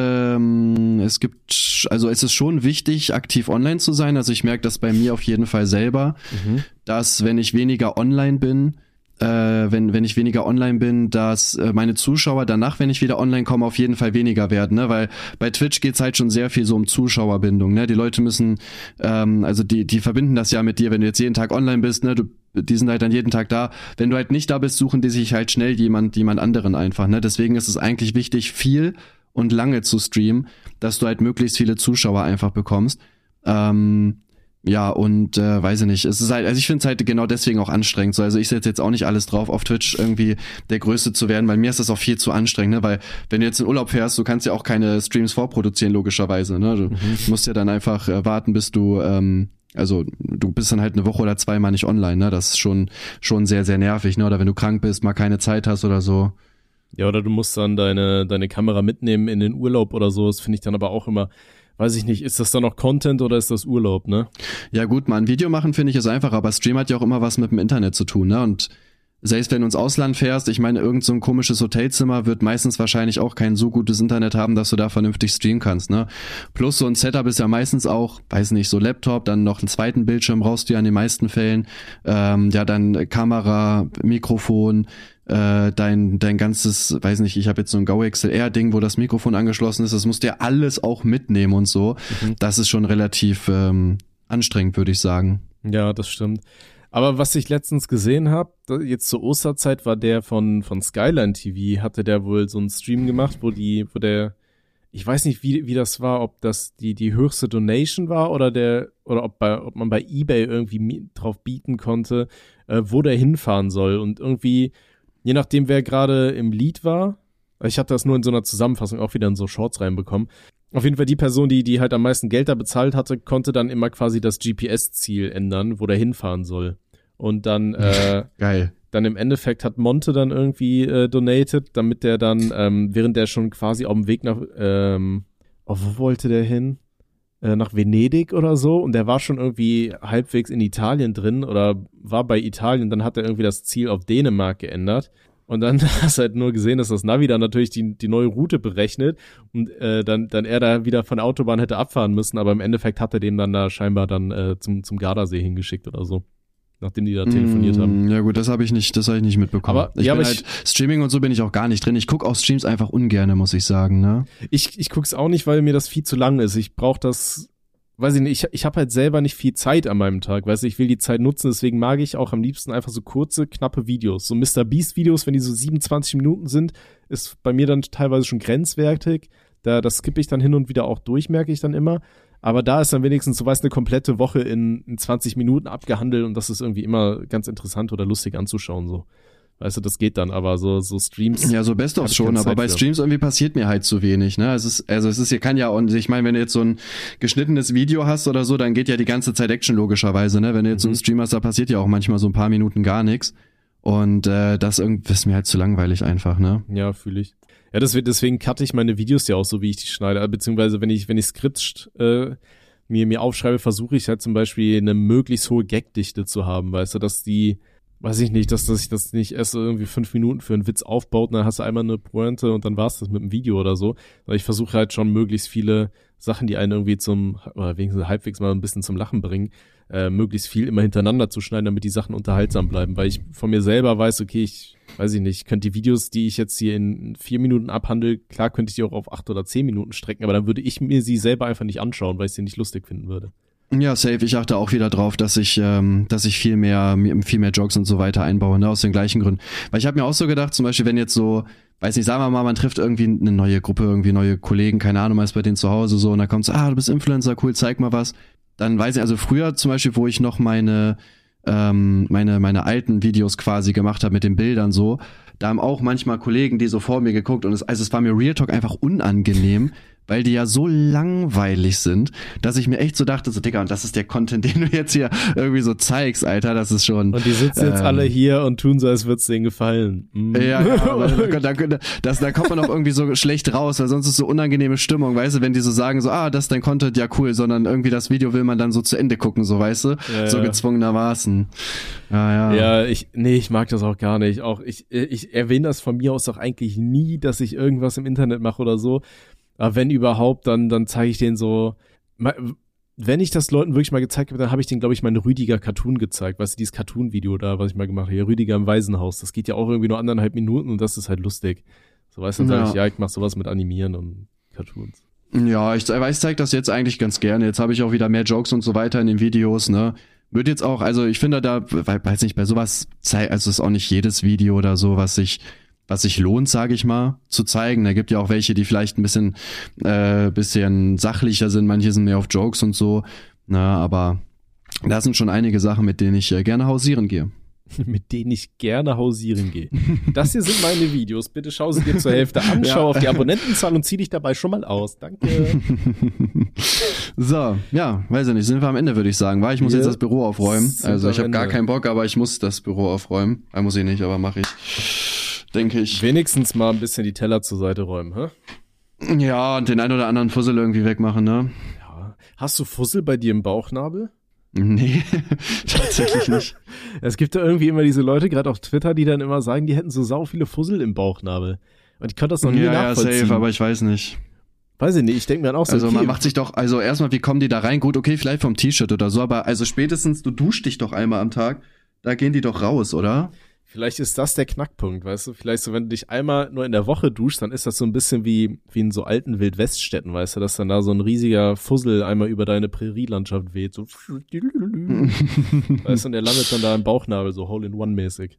ist schon wichtig, aktiv online zu sein. Also ich merke das bei mir auf jeden Fall selber, dass wenn ich weniger online bin, dass meine Zuschauer danach, wenn ich wieder online komme, auf jeden Fall weniger werden, ne? Weil bei Twitch geht's halt schon sehr viel so um Zuschauerbindung, ne? Die Leute müssen, also die verbinden das ja mit dir, wenn du jetzt jeden Tag online bist, ne? Die sind halt dann jeden Tag da. Wenn du halt nicht da bist, suchen die sich halt schnell jemand anderen einfach, ne? Deswegen ist es eigentlich wichtig, viel und lange zu streamen, dass du halt möglichst viele Zuschauer einfach bekommst. Ja, und weiß ich nicht, es ist halt, also ich finde es halt genau deswegen auch anstrengend. So, also ich setze jetzt auch nicht alles drauf, auf Twitch irgendwie der Größte zu werden, weil mir ist das auch viel zu anstrengend, ne? Weil wenn du jetzt in Urlaub fährst, du kannst ja auch keine Streams vorproduzieren, logischerweise, ne? Du musst ja dann einfach warten, bis du, also du bist dann halt eine Woche oder 2 mal nicht online, ne? Das ist schon sehr, sehr nervig, ne? Oder wenn du krank bist, mal keine Zeit hast oder so. Ja, oder du musst dann deine Kamera mitnehmen in den Urlaub oder so. Das finde ich dann aber auch immer, weiß ich nicht, ist das dann noch Content oder ist das Urlaub, ne? Ja gut, mal ein Video machen finde ich ist einfach, aber Stream hat ja auch immer was mit dem Internet zu tun, ne? Und selbst wenn du ins Ausland fährst, ich meine, irgend so ein komisches Hotelzimmer wird meistens wahrscheinlich auch kein so gutes Internet haben, dass du da vernünftig streamen kannst, ne? Plus so ein Setup ist ja meistens auch, weiß nicht, so Laptop, dann noch einen zweiten Bildschirm brauchst du ja in den meisten Fällen, ja, dann Kamera, Mikrofon, dein ganzes, weiß nicht, ich habe jetzt so ein GoXLR-Ding, wo das Mikrofon angeschlossen ist, das musst du ja alles auch mitnehmen und so. Das ist schon relativ anstrengend, würde ich sagen. Ja, das stimmt. Aber was ich letztens gesehen habe, jetzt zur Osterzeit, war der von Skyline TV, hatte der wohl so einen Stream gemacht, wo der, ich weiß nicht, wie das war, ob das die höchste Donation war oder ob man bei eBay irgendwie drauf bieten konnte, wo der hinfahren soll. Und irgendwie, je nachdem, wer gerade im Lead war, Ich hatte das nur in so einer Zusammenfassung auch wieder in so Shorts reinbekommen. Auf jeden Fall die Person, die halt am meisten Geld da bezahlt hatte, konnte dann immer quasi das GPS-Ziel ändern, wo der hinfahren soll. Und dann geil. Dann im Endeffekt hat Monte dann irgendwie donated, damit der dann, während der schon quasi auf dem Weg nach, wo wollte der hin? Nach Venedig oder so. Und der war schon irgendwie halbwegs in Italien drin oder war bei Italien. Dann hat er irgendwie das Ziel auf Dänemark geändert. Und dann hast du halt nur gesehen, dass das Navi dann natürlich die neue Route berechnet und dann er da wieder von der Autobahn hätte abfahren müssen, aber im Endeffekt hat er den dann da scheinbar dann zum Gardasee hingeschickt oder so, nachdem die da telefoniert haben. Ja gut, das habe ich nicht mitbekommen. Aber Streaming und so bin ich auch gar nicht drin. Ich gucke auch Streams einfach ungerne, muss ich sagen, ne? Ich guck's auch nicht, weil mir das viel zu lang ist. Ich brauche das, weiß ich nicht, ich habe halt selber nicht viel Zeit an meinem Tag, weißt du, ich will die Zeit nutzen, deswegen mag ich auch am liebsten einfach so kurze, knappe Videos. So MrBeast-Videos, wenn die so 27 Minuten sind, ist bei mir dann teilweise schon grenzwertig. Das skippe ich dann hin und wieder auch durch, merke ich dann immer. Aber da ist dann wenigstens, so weißt, eine komplette Woche in 20 Minuten abgehandelt und das ist irgendwie immer ganz interessant oder lustig anzuschauen, so. Weißt du, das geht dann, aber so Streams. Ja, so Best-ofs schon, aber bei Streams irgendwie passiert mir halt zu wenig, ne? Es ist hier kann ja, und ich meine, wenn du jetzt so ein geschnittenes Video hast oder so, dann geht ja die ganze Zeit Action logischerweise, ne? Wenn du jetzt so einen Stream hast, da passiert ja auch manchmal so ein paar Minuten gar nichts. Und das ist mir halt zu langweilig einfach, ne? Ja, fühle ich. Ja, deswegen cutte ich meine Videos ja auch so, wie ich die schneide, beziehungsweise wenn ich Skript mir aufschreibe, versuche ich halt zum Beispiel eine möglichst hohe Gagdichte zu haben, weißt du, dass die, weiß ich nicht, dass ich das nicht erst irgendwie 5 Minuten für einen Witz aufbaut und dann hast du einmal eine Pointe und dann war's das mit dem Video oder so. Aber ich versuche halt schon möglichst viele Sachen, die einen irgendwie oder wenigstens halbwegs mal ein bisschen zum Lachen bringen, möglichst viel immer hintereinander zu schneiden, damit die Sachen unterhaltsam bleiben, weil ich von mir selber weiß, okay, ich könnte die Videos, die ich jetzt hier in 4 Minuten abhandle, klar könnte ich die auch auf 8 oder 10 Minuten strecken, aber dann würde ich mir sie selber einfach nicht anschauen, weil ich sie nicht lustig finden würde. Ja, safe. Ich achte auch wieder drauf, dass ich viel mehr Jokes und so weiter einbaue, ne, aus den gleichen Gründen. Weil ich habe mir auch so gedacht, zum Beispiel, wenn jetzt so, weiß nicht, sagen wir mal, man trifft irgendwie eine neue Gruppe, irgendwie neue Kollegen, keine Ahnung, mal ist bei denen zu Hause so, und dann kommt so, du bist Influencer, cool, zeig mal was. Dann weiß ich, also früher zum Beispiel, wo ich noch meine alten Videos quasi gemacht habe mit den Bildern so, da haben auch manchmal Kollegen, die so vor mir geguckt und es war mir Real Talk einfach unangenehm, weil die ja so langweilig sind, dass ich mir echt so dachte, so Digga, und das ist der Content, den du jetzt hier irgendwie so zeigst, Alter, das ist schon... Und die sitzen jetzt alle hier und tun so, als würde es denen gefallen. Ja, aber da kommt man auch irgendwie so schlecht raus, weil sonst ist so unangenehme Stimmung, weißt du, wenn die so sagen, so, das ist dein Content, ja cool, sondern irgendwie das Video will man dann so zu Ende gucken, so, weißt du, so gezwungenermaßen. Ja, ich mag das auch gar nicht. Auch ich erwähne das von mir aus auch eigentlich nie, dass ich irgendwas im Internet mache oder so. Aber wenn überhaupt, dann zeige ich denen so, wenn ich das Leuten wirklich mal gezeigt habe, dann habe ich denen, glaube ich, meine Rüdiger-Cartoon gezeigt. Weißt du, dieses Cartoon-Video da, was ich mal gemacht habe, hier Rüdiger im Waisenhaus, das geht ja auch irgendwie nur 1,5 Minuten und das ist halt lustig. So, weißt du, dann sage ich mache sowas mit Animieren und Cartoons. Ja, ich zeige das jetzt eigentlich ganz gerne. Jetzt habe ich auch wieder mehr Jokes und so weiter in den Videos, ne. Wird jetzt auch, also ich finde da, weiß nicht, bei sowas, also ist auch nicht jedes Video oder so, was sich lohnt, sage ich mal, zu zeigen. Da gibt ja auch welche, die vielleicht ein bisschen sachlicher sind, manche sind mehr auf Jokes und so. Na, aber da sind schon einige Sachen, mit denen ich gerne hausieren gehe. Mit denen ich gerne hausieren gehe. Das hier sind meine Videos. Bitte schau sie dir zur Hälfte an, schau auf die Abonnentenzahl und zieh dich dabei schon mal aus. Danke. So, ja, weiß ich nicht. Sind wir am Ende, würde ich sagen. Ich muss jetzt das Büro aufräumen. Also ich habe gar keinen Bock, aber ich muss das Büro aufräumen. Muss ich nicht, aber mache ich. Denke ich. Wenigstens mal ein bisschen die Teller zur Seite räumen, hä? Ja, und den ein oder anderen Fussel irgendwie wegmachen, ne? Ja. Hast du Fussel bei dir im Bauchnabel? Nee, tatsächlich nicht. Es gibt da irgendwie immer diese Leute, gerade auf Twitter, die dann immer sagen, die hätten so sau viele Fussel im Bauchnabel. Und ich konnte das noch nie nachvollziehen. Ja, safe, aber ich weiß nicht. Weiß ich nicht, ich denke mir dann auch so, also man macht sich doch, also erstmal, wie kommen die da rein? Gut, okay, vielleicht vom T-Shirt oder so, aber also spätestens, du duschst dich doch einmal am Tag, da gehen die doch raus, oder? Vielleicht ist das der Knackpunkt, weißt du? Vielleicht so, wenn du dich einmal nur in der Woche duschst, dann ist das so ein bisschen wie in so alten Wildweststädten, weißt du, dass dann da so ein riesiger Fussel einmal über deine Prärielandschaft weht, so weißt du, und der landet dann da im Bauchnabel, so Hole-in-One-mäßig.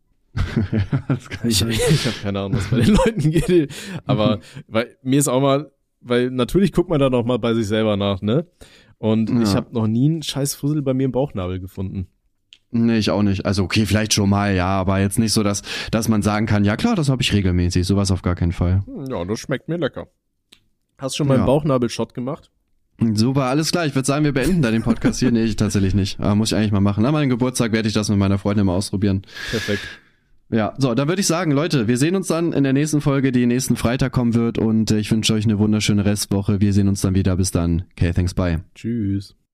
Ich habe keine Ahnung, was bei den Leuten geht, aber weil mir ist auch mal, weil natürlich guckt man da noch mal bei sich selber nach, ne? Und ich habe noch nie einen scheiß Fussel bei mir im Bauchnabel gefunden. Nee, ich auch nicht. Also okay, vielleicht schon mal, ja, aber jetzt nicht so, dass man sagen kann, ja klar, das habe ich regelmäßig. Sowas auf gar keinen Fall. Ja, das schmeckt mir lecker. Hast du schon mal einen Bauchnabelshot gemacht? Super, alles klar. Ich würde sagen, wir beenden da den Podcast hier. Nee, ich tatsächlich nicht. Aber muss ich eigentlich mal machen. An meinem Geburtstag werde ich das mit meiner Freundin mal ausprobieren. Perfekt. Ja, so, dann würde ich sagen, Leute, wir sehen uns dann in der nächsten Folge, die nächsten Freitag kommen wird und ich wünsche euch eine wunderschöne Restwoche. Wir sehen uns dann wieder. Bis dann. Okay, thanks, bye. Tschüss.